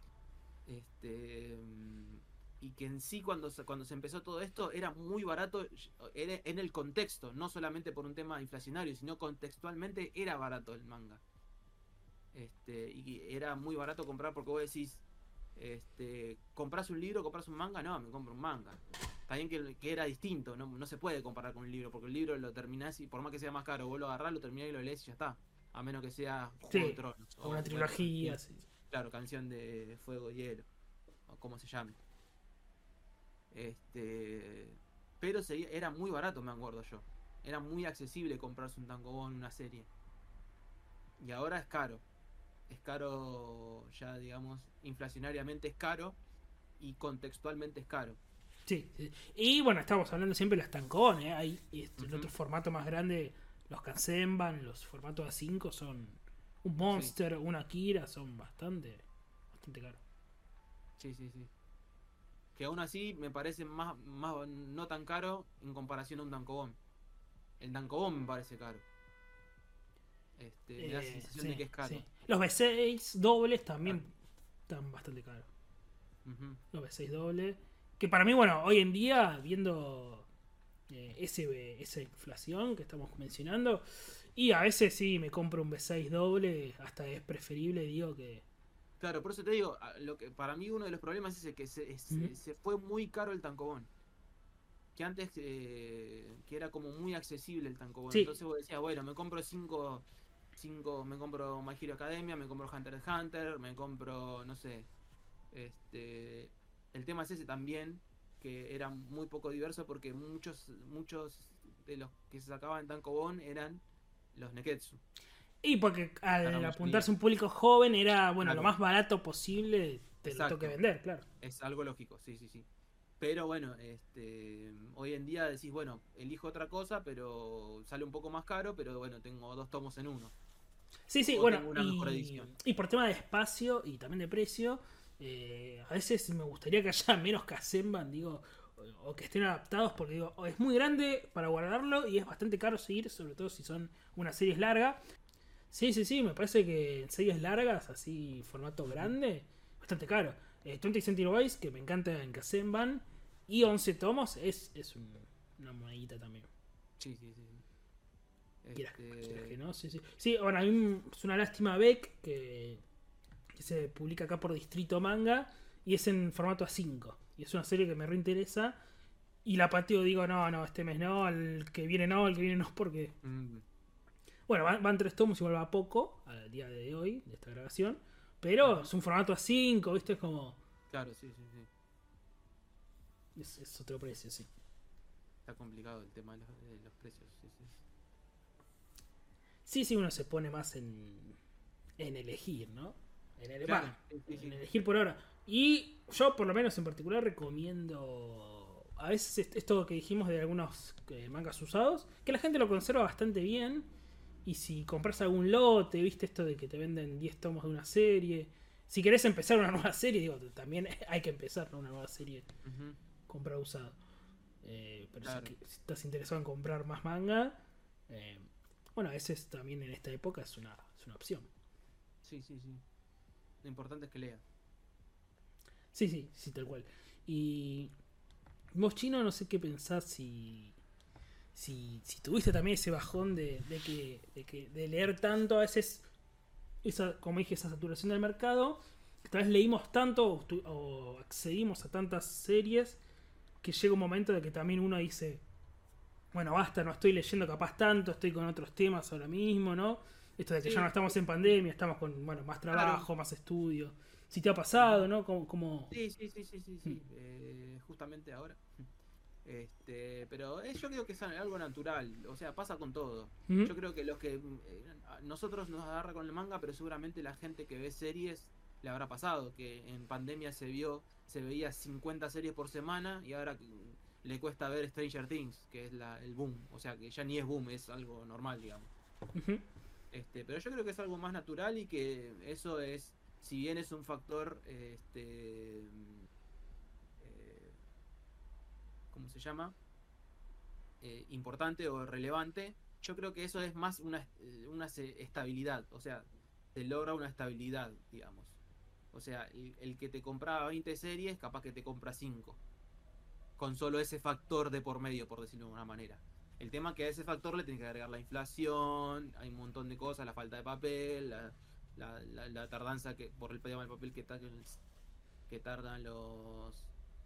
este y que en sí cuando se, cuando se empezó todo esto era muy barato era en el contexto, no solamente por un tema inflacionario, sino contextualmente era barato el manga. Este, y era muy barato comprar porque vos decís, este, compras un libro, compras un manga, no, me compro un manga. También que, que era distinto, no, no se puede comparar con un libro, porque el libro lo terminás y por más que sea más caro, vos lo agarrás, lo terminás y lo lees y ya está. A menos que sea Juego sí, de Tronos. O una trilogía, bueno, sí. Claro, Canción de Fuego y Hielo. O como se llame. Este. Pero seguía, era muy barato, me acuerdo yo. Era muy accesible comprarse un tankobon, una serie. Y ahora es caro. Es caro, ya digamos, inflacionariamente es caro. Y contextualmente es caro. Sí, sí. Y bueno, estamos hablando siempre de las tankobon, ¿eh? Hay este, Uh-huh. el otro formato más grande, los Kansenban, los formatos A cinco son un Monster, sí. una Akira, son bastante, bastante caros. Sí, sí, sí. Que aún así me parece más, más no tan caro en comparación a un tankobon. El tankobon me parece caro. Este, me da la Eh, sensación sí, de que es caro. sí. Los V seis dobles también ah. están bastante caros. Uh-huh. Los V seis dobles. Que para mí, bueno, hoy en día, viendo eh, ese, esa inflación que estamos mencionando, y a veces sí me compro un V seis doble, hasta es preferible, digo que... Claro, por eso te digo, lo que para mí uno de los problemas es que se, es, uh-huh. se fue muy caro el tankobon. Que antes eh, que era como muy accesible el tankobon. Sí. Entonces vos decías, bueno, me compro cinco, cinco, me compro My Hero Academia, me compro Hunter x Hunter, me compro, no sé, este... El tema es ese también, que era muy poco diverso porque muchos muchos de los que se sacaban en tankobon eran los neketsu. Y porque al apuntarse a un público joven era, bueno, claro. lo más barato posible, te Exacto. lo tengo que vender, claro. Es algo lógico, sí, sí, sí. Pero bueno, este hoy en día decís, bueno, elijo otra cosa, pero sale un poco más caro, pero bueno, tengo dos tomos en uno. Sí, sí, o bueno, y, y por tema de espacio y también de precio, eh, a veces me gustaría que haya menos Kansenban, digo, o, o que estén adaptados, porque digo, oh, es muy grande para guardarlo y es bastante caro seguir, sobre todo si son una serie larga. Sí, sí, sí, me parece que en series largas, así, formato grande, bastante caro. Eh, veinte Century Boys, que me encanta en Kansenban, y once tomos, es, es un, una monedita también. Sí, sí, sí. Quieras, Este... quieras que no, sí, sí. Sí, bueno, a mí es una lástima Beck, que, que se publica acá por Distrito Manga, y es en formato A cinco. Y es una serie que me reinteresa, y la pateo, digo, no, no, este mes no, el que viene no, el que viene no, porque... Mm. Bueno, van, van tres tomos, igual va poco, al día de hoy, de esta grabación, pero uh-huh. es un formato A cinco, ¿viste? Es como... Claro, sí, sí, sí. Es, es otro precio, sí. Está complicado el tema de los, de los precios, sí, sí. Sí, sí, uno se pone más en, en elegir, ¿no? En, ele- claro, bueno, sí, sí, en sí. elegir por ahora. Y yo, por lo menos en particular, recomiendo a veces esto que dijimos de algunos eh, mangas usados, que la gente lo conserva bastante bien. Y si compras algún lote, viste esto de que te venden diez tomos de una serie. Si querés empezar una nueva serie, digo, también hay que empezar, ¿no? Una nueva serie. Uh-huh. Comprar usado. Eh, pero claro. si, si estás interesado en comprar más manga, eh, bueno, a veces también en esta época es una, es una opción. Sí, sí, sí. Lo importante es que lea. Sí, sí, sí, tal cual. Y vos, Chino, no sé qué pensás si, si, si tuviste también ese bajón de, de que, de que de leer tanto a veces, esa, como dije, esa saturación del mercado, que tal vez leímos tanto o, estu- o accedimos a tantas series que llega un momento de que también uno dice, bueno, basta, no estoy leyendo capaz tanto, estoy con otros temas ahora mismo, ¿no? Esto de que ya no Sí, estamos en pandemia, estamos con, bueno, más claro. trabajo, más estudio. Si te ha Ujú. pasado, ¿no? Como, como... Sí, sí, sí, sí, sí, sí. Eh, justamente ahora. Este, pero eh, yo creo que es algo natural, o sea, pasa con todo. Ujú, Yo creo que los que eh, a nosotros nos agarra con el manga, pero seguramente la gente que ve series le habrá pasado, que en pandemia se vio, se veía cincuenta series por semana y ahora mm, le cuesta ver Stranger Things, que es la, el boom, o sea, que ya ni es boom, es algo normal, digamos. ujú. Este, pero yo creo que es algo más natural y que eso es, si bien es un factor, este, mm, eh, ¿cómo se llama? Eh, importante o relevante, yo creo que eso es más una, eh, una estabilidad, o sea, te logra una estabilidad, digamos. O sea, el, el que te compraba veinte series, capaz que te compra cinco con solo ese factor de por medio, por decirlo de alguna manera. El tema es que a ese factor le tienes que agregar la inflación, hay un montón de cosas, la falta de papel, la, la, la, la tardanza que por el tema del papel que, que tardan los,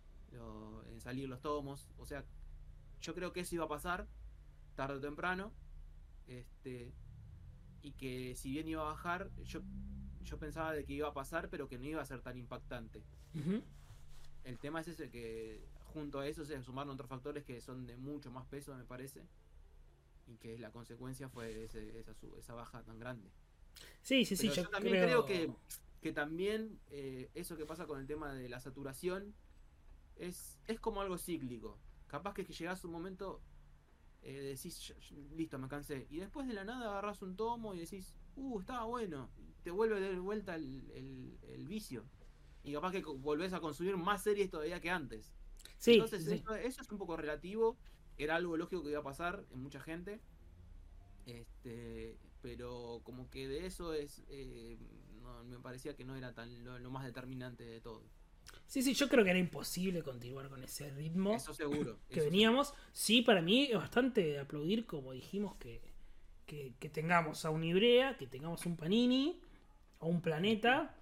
los en salir los tomos. O sea, yo creo que eso iba a pasar tarde o temprano, este, y que si bien iba a bajar, yo, yo pensaba de que iba a pasar, pero que no iba a ser tan impactante. Ujú. El tema es ese que junto a eso se sumaron otros factores que son de mucho más peso, me parece, y que la consecuencia fue ese, esa, esa baja tan grande. Sí, sí, sí, Pero yo yo también creo creo. que, que también eh, eso que pasa con el tema de la saturación es, es como algo cíclico. Capaz que, que llegás a un momento, eh, decís, listo, me cansé. Y después de la nada agarrás un tomo y decís, uh, estaba bueno. Y te vuelve de vuelta el, el, el vicio. Y capaz que volvés a consumir más series todavía que antes. Sí, sí, Entonces, sí. eso, eso es un poco relativo. Era algo lógico que iba a pasar en mucha gente. Este, pero como que de eso es. Eh, no, me parecía que no era tan lo, lo más determinante de todo. Sí, sí, yo creo que era imposible continuar con ese ritmo Eso seguro, que eso seguro. veníamos. Sí, para mí es bastante de aplaudir, como dijimos, que, que, que tengamos a un Ibrea, que tengamos un Panini, a un Ujú. Planeta,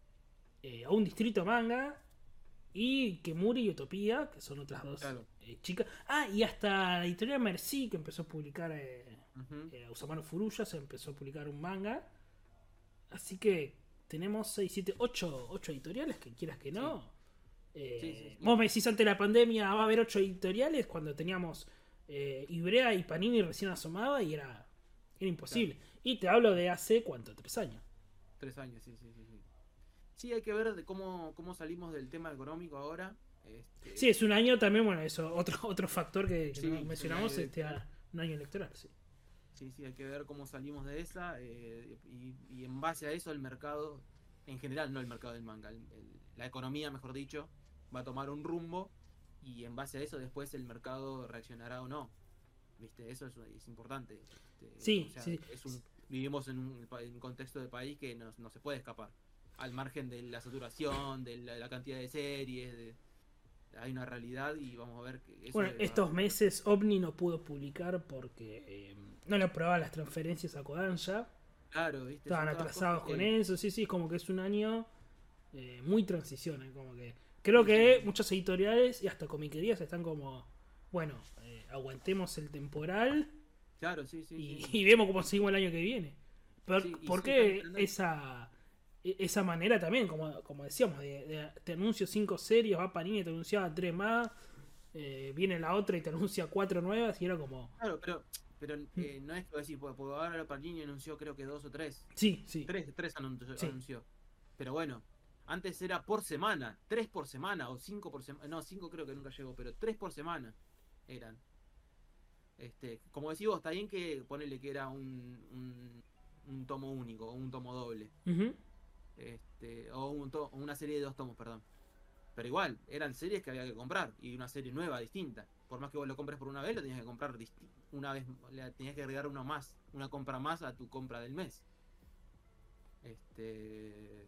eh, a un Distrito Manga y que Muri y Utopía, que son otras dos Claro. eh, chicas. Ah, y hasta la editorial Merci, que empezó a publicar eh, Ujú. eh, Usamano Furuya, se empezó a publicar un manga. Así que tenemos seis siete ocho ocho editoriales, que quieras que Sí, no. sí, sí, Eh, sí. vos me decís antes de la pandemia va a haber ocho editoriales cuando teníamos eh, Ibrea y Panini recién asomada y era, era Claro. imposible. Y te hablo de hace, ¿cuánto? Tres años. Tres años, sí, sí, sí, sí. Sí, hay que ver de cómo, cómo salimos del tema económico ahora. Sí, es Este, un año también, bueno, eso, otro, otro factor que, que no sí, es un año mencionamos, este electoral. a- un año electoral, sí. Sí, sí, hay que ver cómo salimos de esa. Eh, y, y en base a eso el mercado, en general, no el mercado del manga, el- el- la economía, mejor dicho, va a tomar un rumbo y en base a eso después el mercado reaccionará o no. ¿Viste? Eso es, es importante. Este, o Sí, sea, sí. es un, vivimos en un, pa- en un contexto de país que no, no se puede escapar. Al margen de la saturación, de la, la cantidad de series, de- hay una realidad y vamos a ver que eso Bueno, va a estos ser. meses OVNI no pudo publicar porque eh, no le aprobaban las transferencias a Kodansha. Claro, ¿viste? Estaban Son todas cosas atrasados con que. eso, sí, sí, es como que es un año eh, muy transición, eh, como que creo Sí, sí, que sí. muchas editoriales y hasta comiquerías están como, bueno, eh, aguantemos el temporal Claro, sí, sí, sí, y, sí. y vemos cómo seguimos el año que viene. ¿Por, Sí, y por sí, están qué esperando eso. esa, e- esa manera también, como, como decíamos, de, de- te anuncio cinco series, va Panini y te anunciaba tres más, eh, viene la otra y te anuncia cuatro nuevas y era como... Claro, pero, pero mm, eh, no es que decir, porque porque ahora Panini anunció creo que dos o tres. sí, sí, Tres, tres anunció, sí. anunció. Pero bueno, antes era por semana, tres por semana o cinco por semana. No, cinco creo que nunca llegó, pero tres por semana eran. Este, como decís vos, está bien que ponele que era un, un, un tomo único o un tomo doble. Ujú. Este, o un to- una serie de dos tomos, perdón. Pero igual, eran series que había que comprar y una serie nueva, distinta. Por más que vos lo compres por una vez, lo tenías que comprar una vez, le tenías que agregar uno más, una compra más a tu compra del mes. Este.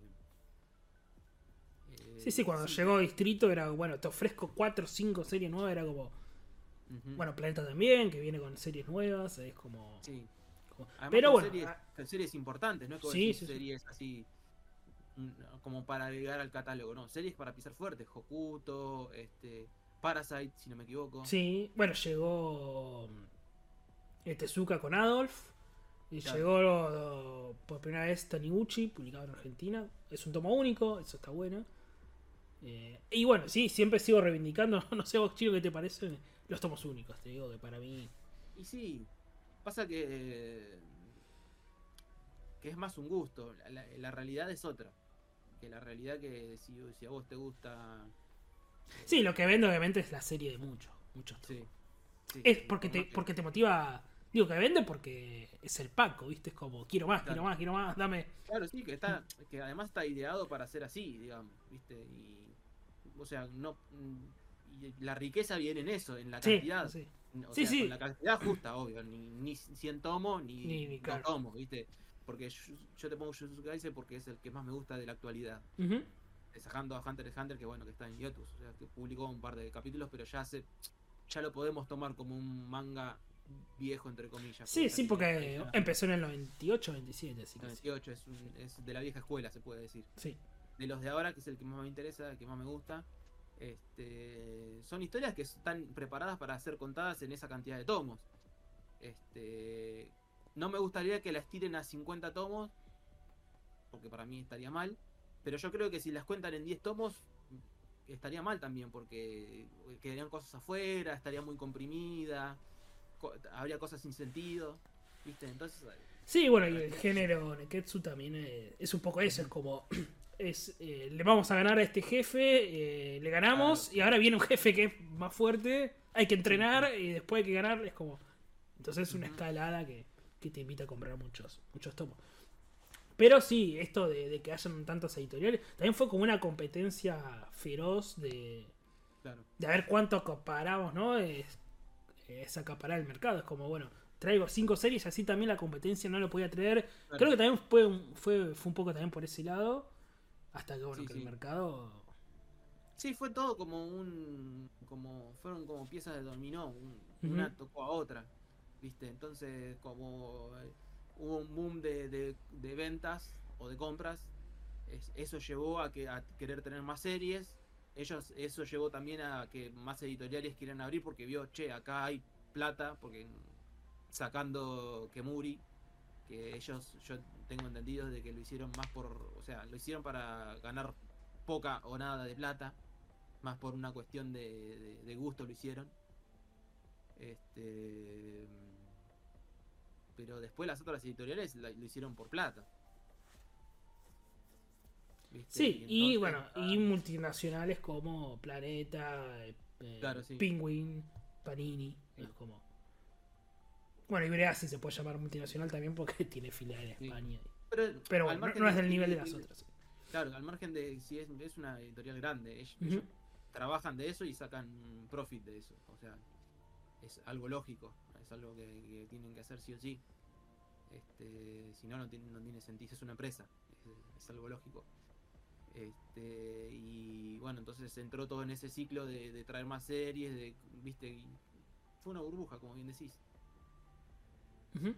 Sí, sí, eh, cuando sí. llegó Distrito era, bueno, te ofrezco cuatro o cinco series nuevas, era como, Ujú, bueno, Planeta también, que viene con series nuevas, es como... sí. como- Además Pero con bueno, series, ah, con series importantes, no es que vos sí, decís sí, sí. series así mm, como para agregar al catálogo, no, series para pisar fuerte, Hokuto, este, Parasite, si no me equivoco. Sí, bueno, llegó eh, Tezuka con Adolf, y Claro, llegó oh, por primera vez Taniguchi, publicado en Argentina. Es un tomo único, eso está bueno. Eh, y bueno, sí, siempre sigo reivindicando, no sé vos, Chino, qué te parecen los tomos únicos. Te digo que para mí. y sí, pasa que, que es más un gusto, la, la- la realidad es otra, que la realidad que si, si a vos te gusta, Sí, eh, lo que vende obviamente es la serie de muchos, muchos tomos. sí, sí, Es y porque por te, más que, porque te motiva. Digo que vende porque es el Paco, ¿viste? Es como, quiero más, quiero claro, más, quiero más, dame. claro, sí, que está, que además está ideado para ser así, digamos, ¿viste? Y, o sea, no, mm, y la riqueza viene en eso, en la Sí, cantidad. sí. O Sí, sea, con sí. la cantidad justa, obvio, ni, ni cien tomos, ni Ni, ni dos claro. tomos, ¿viste? Porque yo, yo te pongo Jujutsu Kaisen porque es el que más me gusta de la actualidad. Ujú. Sacando a Hunter x Hunter, que bueno, que está en hiatus, o sea, que publicó un par de capítulos, pero ya hace, ya lo podemos tomar como un manga viejo, entre comillas, porque Sí, ya sí, tiene seis porque años. empezó en el noventa y ocho, noventa y siete, así que sí. noventa y ocho es, un, es de la vieja escuela, se puede decir. Sí. De los de ahora, que es el que más me interesa, el que más me gusta, este, son historias que están preparadas para ser contadas en esa cantidad de tomos. Este, no me gustaría que las tiren a cincuenta tomos, porque para mí estaría mal. Pero yo creo que si las cuentan en diez tomos, estaría mal también, porque quedarían cosas afuera, estaría muy comprimida, co- habría cosas sin sentido, ¿viste? Entonces, Sí, bueno, la y el realidad es esa. género Neketsu también es, es un poco eso, es Ujú. como, es, eh, le vamos a ganar a este jefe, eh, le Claro, ganamos, y ahora viene un jefe que es más fuerte, hay que sí, sí. entrenar, y después hay que ganar, es como, entonces es una Ujú. escalada que, que te invita a comprar muchos, muchos tomos. Pero sí, esto de, de que hayan tantas editoriales, también fue como una competencia feroz de, Claro, de a ver cuánto acaparamos, ¿no? Es, es acaparar el mercado. Es como, bueno, traigo cinco series, así también la competencia no lo podía traer. claro. Creo que también fue, un- fue, fue un poco también por ese lado. Hasta que, bueno, Sí, que el sí. mercado. Sí, fue todo como un. Como. Fueron como piezas de dominó. un- Ujú. una tocó a otra. ¿Viste? Entonces, como. eh, hubo un boom de, de- de ventas o de compras. es- eso llevó a, que, a querer tener más series. Ellos, eso llevó también a que más editoriales quieran abrir porque vio, che, acá hay plata. Porque sacando Kemuri, que ellos, yo tengo entendido de que lo hicieron más por. O sea, lo hicieron para ganar poca o nada de plata, más por una cuestión de, de, de gusto lo hicieron. Este, pero después las otras editoriales la- lo hicieron por plata, ¿viste? Y Sí, y entonces, bueno, y ah, multinacionales como Planeta, eh, eh, claro, sí, Penguin, Panini. Es sí, como. Bueno, y Brea sí se puede llamar multinacional también porque tiene filial en sí. España. Pero Pero al bueno, no, margen no es de del nivel de si, las otras. claro, al margen de si es, es una editorial grande, ellos, Ujú. ellos trabajan de eso y sacan profit de eso, o sea, es algo lógico, es algo que, que tienen que hacer sí o sí. Este, si no, no tiene, no tiene sentido, es una empresa, es, es algo lógico. Este, y bueno, entonces entró todo en ese ciclo de, de traer más series, de, viste, y fue una burbuja, como bien decís. Ujú.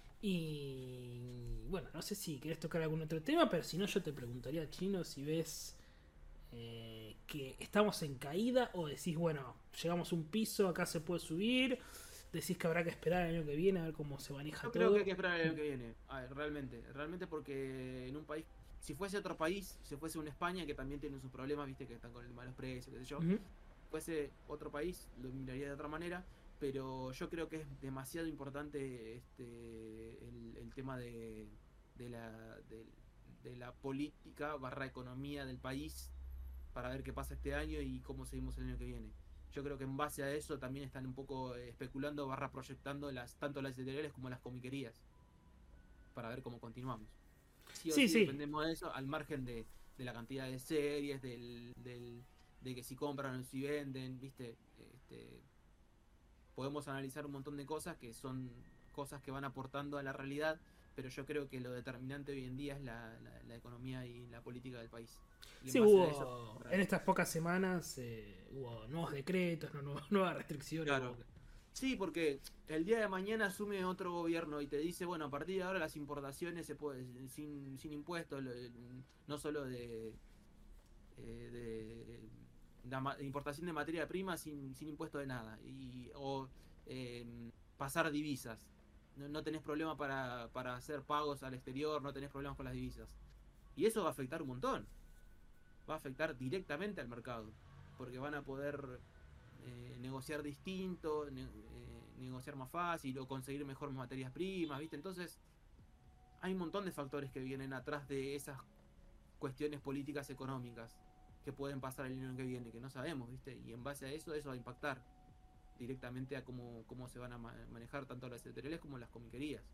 Y bueno, no sé si querés tocar algún otro tema, pero si no, yo te preguntaría, Chino, si ves eh, que estamos en caída o decís, bueno, llegamos a un piso, acá se puede subir, decís que habrá que esperar el año que viene a ver cómo se maneja Yo creo que hay todo. que esperar el año que viene, a ver, realmente, realmente porque en un país, si fuese otro país, si fuese una España que también tiene sus problemas, viste, que están con el malos precios, qué sé yo, Ujú. fuese otro país, lo miraría de otra manera, pero yo creo que es demasiado importante este el, el tema de, de la de, de la política barra economía del país para ver qué pasa este año y cómo seguimos el año que viene. Yo creo que en base a eso también están un poco eh, especulando barra proyectando las tanto las editoriales como las comiquerías para ver cómo continuamos. Sí o Sí, sí sí. dependemos de eso, al margen de, de la cantidad de series, del, del, de que si compran o si venden, ¿viste? Este, podemos analizar un montón de cosas que son cosas que van aportando a la realidad, pero yo creo que lo determinante hoy en día es la, la, la economía y la política del país. Y Sí, en base a hubo, eso, en estas pocas semanas eh, hubo nuevos decretos, no- nuevas, nuevas restricciones. claro. hubo- Sí, porque el día de mañana asume otro gobierno y te dice, bueno, a partir de ahora las importaciones se pueden sin, sin impuestos, lo- no solo de, eh, de la ma- importación de materia prima sin, sin impuesto de nada. Y, o eh, pasar divisas. No, no tenés problema para, para hacer pagos al exterior, no tenés problemas con las divisas. Y eso va a afectar un montón. Va a afectar directamente al mercado. Porque van a poder eh, negociar distinto, ne- eh, negociar más fácil o conseguir mejor materias primas, ¿viste? Entonces, hay un montón de factores que vienen atrás de esas cuestiones políticas económicas que pueden pasar el año que viene, que no sabemos, ¿viste? Y en base a eso, eso va a impactar directamente a cómo, cómo se van a ma- manejar tanto las editoriales como las comiquerías.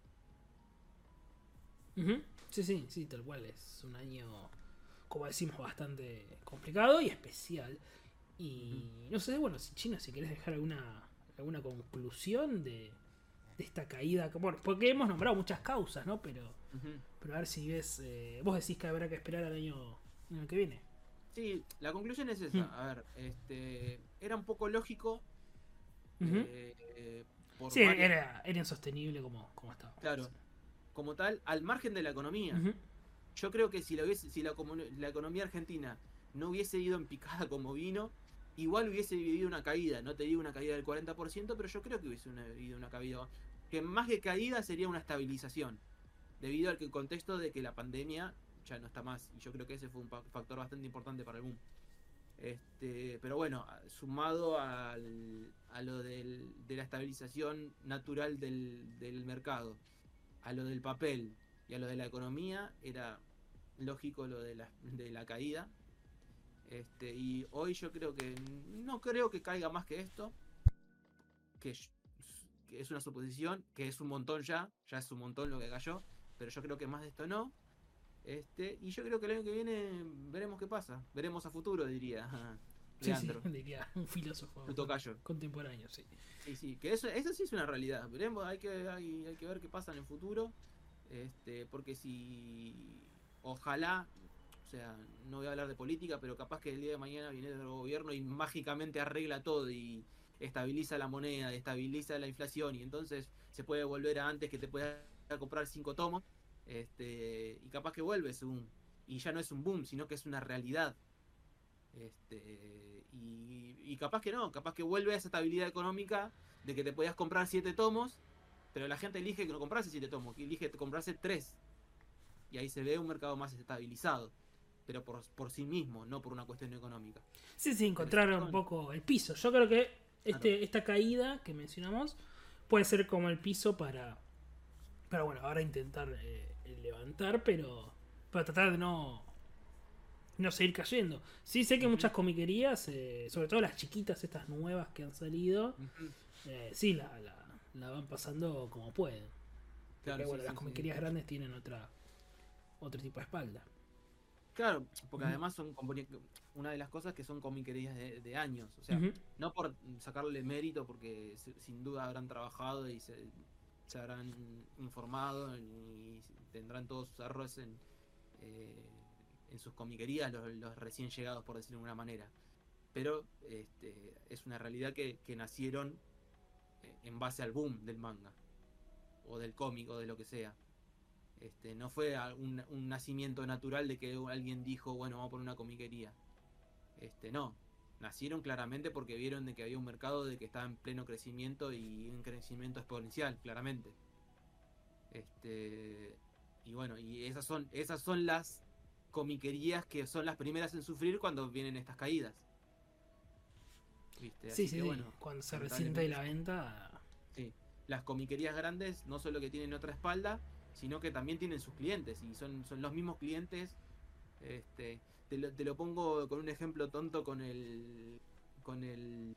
Ujú. Sí, sí, sí, tal cual. Es un año, como decimos, bastante complicado y especial. Y Ujú. no sé, bueno, si China, si querés dejar alguna, alguna conclusión de, de esta caída. que- Bueno, porque hemos nombrado muchas causas, ¿no? Pero, Ujú. pero a ver si ves. eh, vos decís que habrá que esperar al año, año que viene. Sí, la conclusión es Mm. esa. A ver, este, era un poco lógico Ujú. eh, eh, por Sí, varias, era, era insostenible como, como estaba. Sí. claro, como tal, al margen de la economía. Ujú. Yo creo que si la, hubiese- si la, comu- la economía argentina no hubiese ido en picada como vino, igual hubiese vivido una caída. No te digo una caída del cuarenta por ciento, pero yo creo que hubiese una- vivido una caída. Que más que caída sería una estabilización. Debido al que- contexto de que la pandemia ya no está más. Y yo creo que ese fue un pa- factor bastante importante para el boom. Este, pero bueno, a- sumado al- a lo del- de la estabilización natural del, del mercado, a lo del papel y a lo de la economía, era lógico lo de la, de la caída. Este, y hoy yo creo que no creo que caiga más que esto, que, que es una suposición, que es un montón ya, ya es un montón lo que cayó, pero yo creo que más de esto no. Este, y yo creo que el año que viene veremos qué pasa, veremos a futuro, diría Sí, sí, Leandro, diría un filósofo tu tocayo. contemporáneo, sí. Sí, sí, que eso, eso sí es una realidad. Veremos, hay que, hay, hay que ver qué pasa en el futuro. Este, porque si ojalá, o sea, no voy a hablar de política, pero capaz que el día de mañana viene el gobierno y mágicamente arregla todo y estabiliza la moneda, estabiliza la inflación y entonces se puede volver a antes que te puedas comprar cinco tomos. Este, y capaz que vuelve ese boom. Y ya no es un boom, sino que es una realidad. Este, y, y capaz que no, capaz que vuelve a esa estabilidad económica de que te podías comprar siete tomos, pero la gente elige que no comprarse siete tomos, que elige comprarse tres. Y ahí se ve un mercado más estabilizado, pero por, por sí mismo, no por una cuestión económica. Sí, sí, Pero encontrar esas un son, poco el piso. Yo creo que claro, este, esta caída que mencionamos puede ser como el piso para, para bueno, ahora intentar eh, levantar, pero para tratar de no, no seguir cayendo. Sí, sé que ujú, muchas comiquerías, eh, sobre todo las chiquitas, estas nuevas que han salido, ujú, eh, sí, la, la, la van pasando como pueden. Porque claro, sí, bueno, las sí, sí. comiquerías grandes tienen otra otro tipo de espalda. Claro, porque Ujú, además son una de las cosas que son comiquerías de, de años, o sea, ujú. no por sacarle mérito, porque sin duda habrán trabajado y se, se habrán informado y tendrán todos sus errores en, eh, en sus comiquerías, los, los, recién llegados, por decirlo de alguna manera. Pero este, es una realidad que, que nacieron en base al boom del manga, o del cómic, o de lo que sea. Este, no fue un, un, nacimiento natural de que alguien dijo, bueno, vamos a poner una comiquería. Este, no. Nacieron claramente porque vieron de que había un mercado de que estaba en pleno crecimiento y un crecimiento exponencial, claramente. Este, y bueno, y esas son, esas son las comiquerías que son las primeras en sufrir cuando vienen estas caídas. ¿Viste? Sí, Así sí, que sí. bueno, Cuando se resiente lamentablemente la venta. sí. Las comiquerías grandes no solo que tienen otra espalda, sino que también tienen sus clientes y son, son los mismos clientes. Este, te lo, te lo pongo con un ejemplo tonto con el con el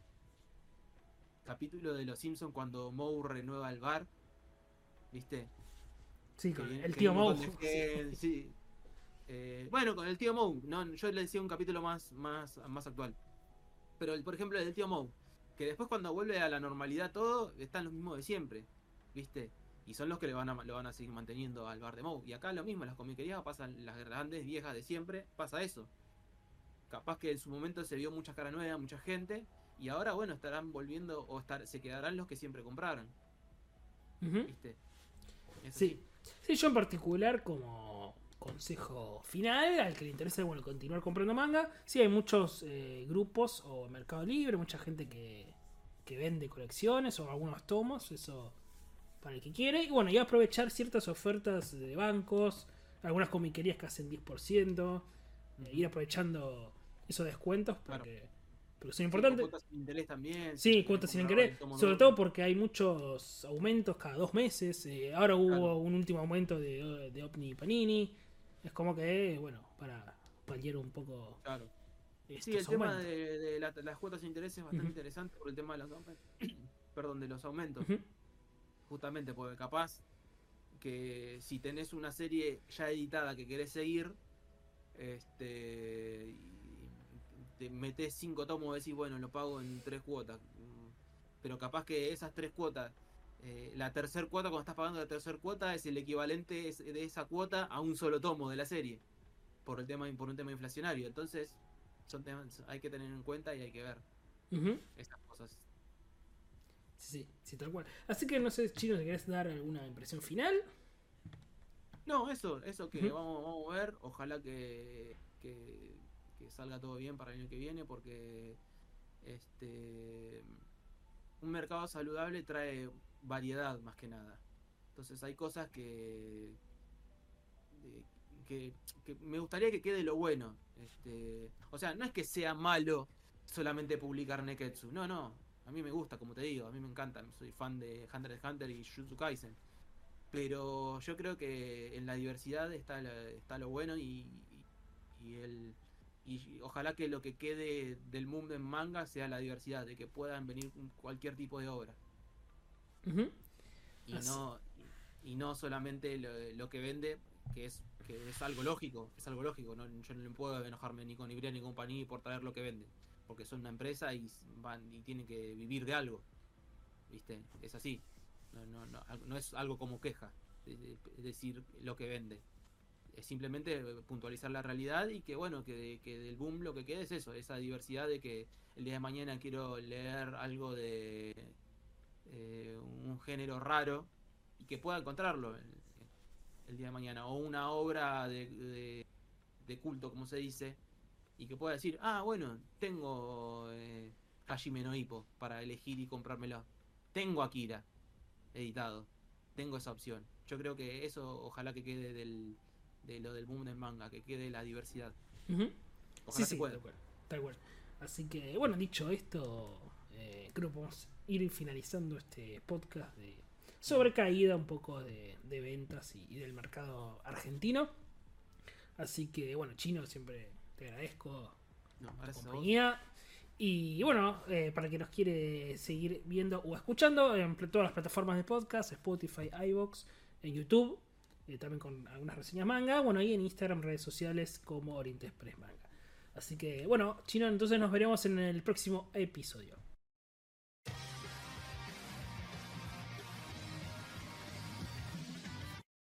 capítulo de Los Simpsons cuando Moe renueva el bar, ¿viste? Sí, Que, con viene, el que hay tío un Moe. montón de Sí. gente, sí. Eh, bueno, con el tío Moe, no, yo le decía un capítulo más, más, más actual. Pero, el, por ejemplo, el del tío Moe, que después cuando vuelve a la normalidad todo, están los mismos de siempre, ¿viste? Y son los que le van a, lo van a seguir manteniendo al bar de Moe. Y acá lo mismo, en las comiquerías pasan las grandes viejas de siempre, pasa eso. Capaz que en su momento se vio mucha cara nueva, mucha gente, y ahora, bueno, estarán volviendo o estar, se quedarán los que siempre compraron. Uh-huh. ¿Viste? Es sí. Sí, yo en particular, como consejo final, al que le interesa, bueno, continuar comprando manga, sí hay muchos eh, grupos o Mercado Libre, mucha gente que, que vende colecciones o algunos tomos, eso para el que quiere. Y bueno, y aprovechar ciertas ofertas de bancos, algunas comiquerías que hacen diez por ciento, uh-huh. eh, ir aprovechando esos descuentos porque, claro. porque son importantes. Sí, cuotas sin interés también. Sí, si cuotas sin interés, sobre todo porque hay muchos aumentos cada dos meses. Eh, ahora hubo claro. un último aumento de, de Omni y Panini. Es como que, bueno, para paliar un poco. Claro. Sí, el tema de, de la, las cuotas sin interés es bastante uh-huh. interesante por el tema de los aumentos. Perdón, de los aumentos. Uh-huh. Justamente porque capaz que si tenés una serie ya editada que querés seguir, este te metés cinco tomos y decís, bueno, lo pago en tres cuotas. Pero capaz que esas tres cuotas, eh, la tercer cuota, cuando estás pagando la tercer cuota, es el equivalente de esa cuota a un solo tomo de la serie. Por el tema, por un tema inflacionario. Entonces, son temas, hay que tener en cuenta y hay que ver uh-huh. esas cosas. Sí, sí, tal cual. Así que no sé, Chino, si querés dar alguna impresión final. No, eso, eso que uh-huh. vamos, vamos a ver. Ojalá que, que, que salga todo bien para el año que viene, porque este un mercado saludable trae variedad más que nada. Entonces hay cosas que que, que me gustaría que quede lo bueno. Este, o sea, no es que sea malo solamente publicar Neketsu. No, no. A mí me gusta, como te digo, a mí me encanta. Soy fan de Hunter x Hunter y Jujutsu Kaisen. Pero yo creo que en la diversidad está, la, está lo bueno y, y, y el y ojalá que lo que quede del mundo en manga sea la diversidad, de que puedan venir cualquier tipo de obra. Uh-huh. Y no y, y no solamente lo, lo que vende, que es que es algo lógico, es algo lógico. No, yo no puedo enojarme ni con Ibrea ni con Panini por traer lo que venden, porque son una empresa y van y tienen que vivir de algo, ¿viste? Es así. No, no, no, no es algo como queja, es decir lo que vende. Es simplemente puntualizar la realidad y que bueno, que, que del boom lo que quede es eso, esa diversidad de que el día de mañana quiero leer algo de eh, un género raro y que pueda encontrarlo el, el día de mañana, o una obra de, de, de culto, como se dice, y que pueda decir, ah, bueno, tengo eh, Hajime no Ippo para elegir y comprármelo, tengo Akira editado, tengo esa opción. Yo creo que eso ojalá que quede del de lo del boom del manga, que quede la diversidad. Uh-huh. Ojalá sí, se sí, pueda. Tal cual, tal cual. Así que, bueno, dicho esto, eh, creo que podemos ir finalizando este podcast de sobre caída un poco de, de ventas y, y del mercado argentino. Así que, bueno, Chino, siempre te agradezco no, la compañía. Y bueno, eh, para que nos quiere seguir viendo o escuchando en todas las plataformas de podcast, Spotify, iVoox, en YouTube, eh, también con algunas reseñas manga, bueno, y en Instagram, redes sociales como Oriente Express Manga. Así que, bueno, Chino, entonces nos veremos en el próximo episodio.